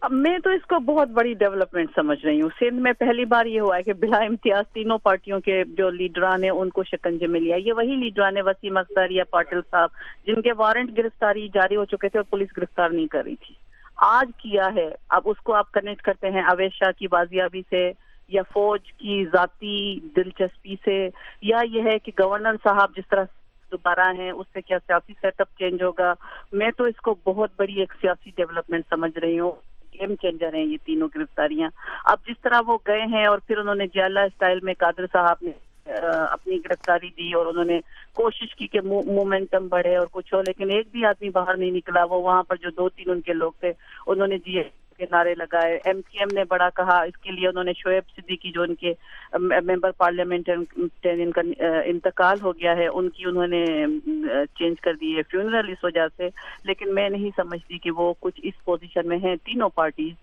اب میں تو اس کو بہت بڑی ڈیولپمنٹ سمجھ رہی ہوں. سندھ میں پہلی بار یہ ہوا ہے کہ بلا امتیاز تینوں پارٹیوں کے جو لیڈران ہیں ان کو شکنجے میں لیا. یہ وہی لیڈران ہیں وسیم اختر یا پاٹل صاحب جن کے وارنٹ گرفتاری جاری ہو چکے تھے اور پولیس گرفتار نہیں کر رہی تھی. آج کیا ہے, اب اس کو آپ کنیکٹ کرتے ہیں اویس شاہ کی بازیابی سے یا فوج کی ذاتی دلچسپی سے, یا یہ ہے کہ گورنر صاحب جس طرح دوبارہ ہیں اس سے کیا سیاسی سیٹ اپ چینج ہوگا. میں تو اس کو بہت بڑی ایک سیاسی ڈیولپمنٹ سمجھ رہی ہوں. گیم چینجر ہیں یہ تینوں گرفتاریاں. اب جس طرح وہ گئے ہیں اور پھر انہوں نے جیلا اسٹائل میں قادر صاحب نے اپنی گرفتاری دی اور انہوں نے کوشش کی کہ مومنٹم بڑھے اور کچھ ہو, لیکن ایک بھی آدمی باہر نہیں نکلا. وہ وہاں پر جو 2-3 ان کے لوگ تھے انہوں نے جی کے نعرے لگائے. ایم کیو ایم نے بڑا کہا. اس کے لیے انہوں نے شعیب صدیقی جو ان کے ممبر پارلیمنٹ ان کا انتقال ہو گیا ہے ان کی انہوں نے چینج کر دی ہے فیونرل اس وجہ سے. لیکن میں نہیں سمجھتی کہ وہ کچھ اس پوزیشن میں ہیں تینوں پارٹیز.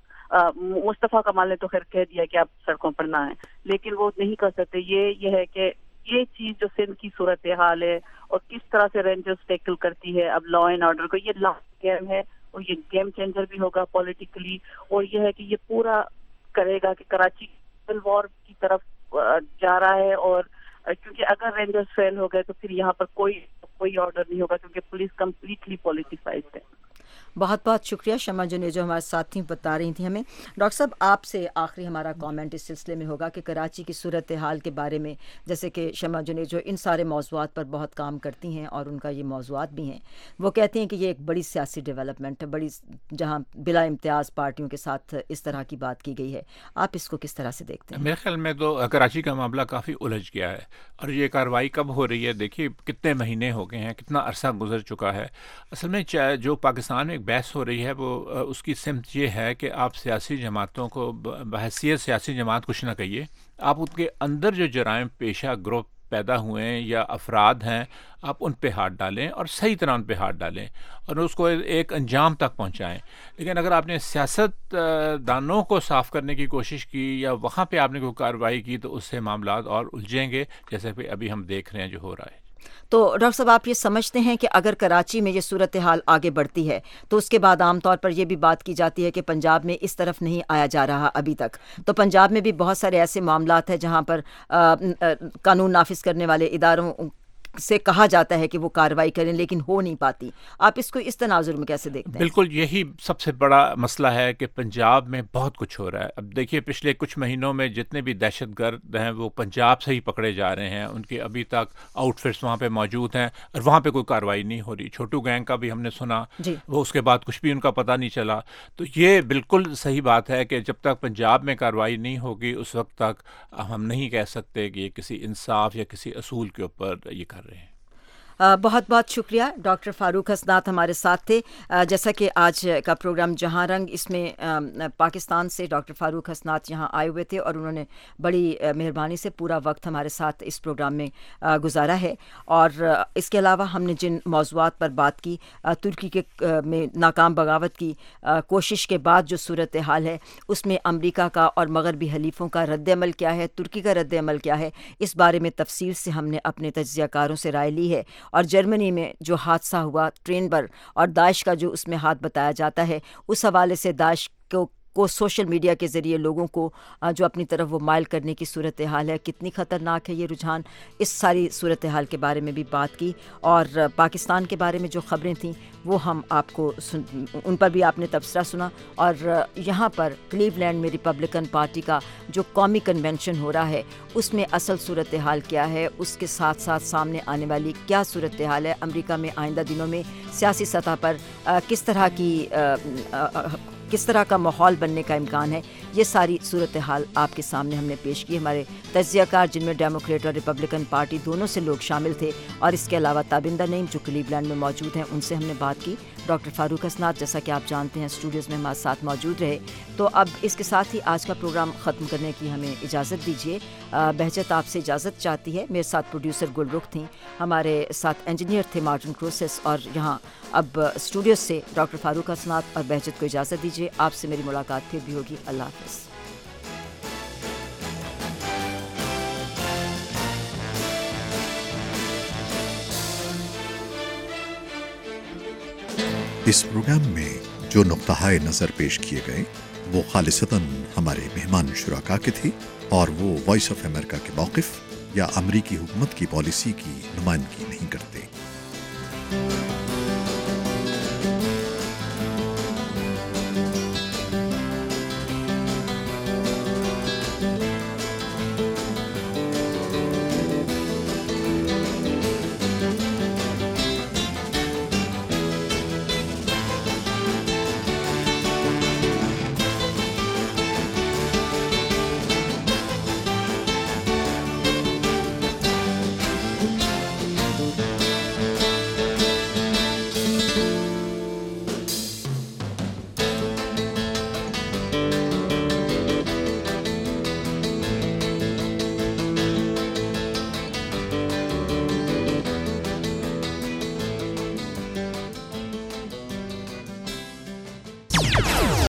مصطفیٰ کمال نے تو خیر کہہ دیا کہ آپ سڑکوں پر نہ آئیں, لیکن وہ نہیں کر سکتے. یہ ہے کہ یہ چیز جو سندھ کی صورتحال ہے اور کس طرح سے رینجرز ٹیکل کرتی ہے اب لا اینڈ آرڈر کو, یہ لاسٹ گیم ہے اور یہ گیم چینجر بھی ہوگا پولیٹیکلی. اور یہ ہے کہ یہ پورا کرے گا کہ کراچی سول وار کی طرف جا رہا ہے. اور کیونکہ اگر رینجرز فیل ہو گئے تو پھر یہاں پر کوئی آرڈر نہیں ہوگا کیونکہ پولیس کمپلیٹلی پولیٹیسائزڈ ہے. بہت بہت شکریہ شمع جنید جو ہمارے ساتھ تھیں, بتا رہی تھیں ہمیں. ڈاکٹر صاحب آپ سے آخری ہمارا کامنٹ اس سلسلے میں ہوگا کہ کراچی کی صورتحال کے بارے میں, جیسے کہ شمع جنید جو ان سارے موضوعات پر بہت کام کرتی ہیں اور ان کا یہ موضوعات بھی ہیں, وہ کہتی ہیں کہ یہ ایک بڑی سیاسی ڈیولپمنٹ ہے, بڑی جہاں بلا امتیاز پارٹیوں کے ساتھ اس طرح کی بات کی گئی ہے. آپ اس کو کس طرح سے دیکھتے ہیں؟ میرے خیال میں تو کراچی کا معاملہ کافی الجھ گیا ہے اور یہ کارروائی کب ہو رہی ہے دیکھیے کتنے مہینے ہو گئے ہیں, کتنا عرصہ گزر چکا ہے. اصل میں جو پاکستان میں ایک بحث ہو رہی ہے وہ اس کی سمت یہ ہے کہ آپ سیاسی جماعتوں کو بحیثیت سیاسی جماعت کچھ نہ کہیے, آپ ان کے اندر جو جرائم پیشہ گروہ پیدا ہوئے ہیں یا افراد ہیں آپ ان پہ ہاتھ ڈالیں اور صحیح طرح ان پہ ہاتھ ڈالیں اور اس کو ایک انجام تک پہنچائیں. لیکن اگر آپ نے سیاست دانوں کو صاف کرنے کی کوشش کی یا وہاں پہ آپ نے کوئی کارروائی کی تو اس سے معاملات اور الجھیں گے, جیسے کہ ابھی ہم دیکھ رہے ہیں جو ہو رہا ہے. تو ڈاکٹر صاحب آپ یہ سمجھتے ہیں کہ اگر کراچی میں یہ صورتحال آگے بڑھتی ہے تو اس کے بعد عام طور پر یہ بھی بات کی جاتی ہے کہ پنجاب میں اس طرف نہیں آیا جا رہا ابھی تک, تو پنجاب میں بھی بہت سارے ایسے معاملات ہیں جہاں پر قانون نافذ کرنے والے اداروں سے کہا جاتا ہے کہ وہ کارروائی کریں لیکن ہو نہیں پاتی. آپ اس کو اس تناظر میں کیسے دیکھتے ہیں؟ بالکل یہی سب سے بڑا مسئلہ ہے کہ پنجاب میں بہت کچھ ہو رہا ہے. اب دیکھیے پچھلے کچھ مہینوں میں جتنے بھی دہشت گرد ہیں وہ پنجاب سے ہی پکڑے جا رہے ہیں, ان کے ابھی تک آؤٹ فٹس وہاں پہ موجود ہیں اور وہاں پہ کوئی کارروائی نہیں ہو رہی. چھوٹو گینگ کا بھی ہم نے سنا وہ اس کے بعد کچھ بھی ان کا پتہ نہیں چلا. تو یہ بالکل صحیح بات ہے کہ جب تک پنجاب میں کارروائی نہیں ہوگی اس وقت تک ہم نہیں کہہ سکتے کہ یہ کسی انصاف یا کسی اصول کے اوپر یہ کر رہے ہیں. بہت بہت شکریہ. ڈاکٹر فاروق حسنات ہمارے ساتھ تھے. جیسا کہ آج کا پروگرام جہاں رنگ, اس میں پاکستان سے ڈاکٹر فاروق حسنات یہاں آئے ہوئے تھے اور انہوں نے بڑی مہربانی سے پورا وقت ہمارے ساتھ اس پروگرام میں گزارا ہے. اور اس کے علاوہ ہم نے جن موضوعات پر بات کی, ترکی کے میں ناکام بغاوت کی کوشش کے بعد جو صورتحال ہے اس میں امریکہ کا اور مغربی حلیفوں کا رد عمل کیا ہے, ترکی کا رد عمل کیا ہے, اس بارے میں تفصیل سے ہم نے اپنے تجزیہ کاروں سے رائے لی ہے. اور جرمنی میں جو حادثہ ہوا ٹرین پر اور داعش کا جو اس میں ہاتھ بتایا جاتا ہے, اس حوالے سے داعش کو سوشل میڈیا کے ذریعے لوگوں کو جو اپنی طرف وہ مائل کرنے کی صورتحال ہے, کتنی خطرناک ہے یہ رجحان, اس ساری صورتحال کے بارے میں بھی بات کی. اور پاکستان کے بارے میں جو خبریں تھیں وہ ہم آپ کو ان پر بھی آپ نے تبصرہ سنا. اور یہاں پر کلیولینڈ میں ریپبلکن پارٹی کا جو قومی کنونشن ہو رہا ہے اس میں اصل صورتحال کیا ہے, اس کے ساتھ ساتھ سامنے آنے والی کیا صورتحال ہے, امریکہ میں آئندہ دنوں میں سیاسی سطح پر کس طرح کا ماحول بننے کا امکان ہے, یہ ساری صورتحال آپ کے سامنے ہم نے پیش کی. ہمارے تجزیہ کار جن میں ڈیموکریٹ اور ریپبلکن پارٹی دونوں سے لوگ شامل تھے, اور اس کے علاوہ تابندہ نعیم جو کلیولینڈ میں موجود ہیں ان سے ہم نے بات کی. ڈاکٹر فاروق حسنات جیسا کہ آپ جانتے ہیں اسٹوڈیوز میں ہمارے ساتھ موجود رہے. تو اب اس کے ساتھ ہی آج کا پروگرام ختم کرنے کی ہمیں اجازت دیجیے. بہجت آپ سے اجازت چاہتی ہے. میرے ساتھ پروڈیوسر گل رخ تھیں, ہمارے ساتھ انجینئر تھے مارٹن کروسس, اور یہاں اب اسٹوڈیوز سے ڈاکٹر فاروق حسنات اور بہجت کو اجازت دیجیے. آپ سے میری ملاقات پھر بھی ہوگی. اللہ حافظ. اس پروگرام میں جو نقطۂ نظر پیش کیے گئے وہ خالصتاً ہمارے مہمان شرکاء کے تھے اور وہ وائس آف امریکہ کے موقف یا امریکی حکومت کی پالیسی کی نمائندگی نہیں کرتے۔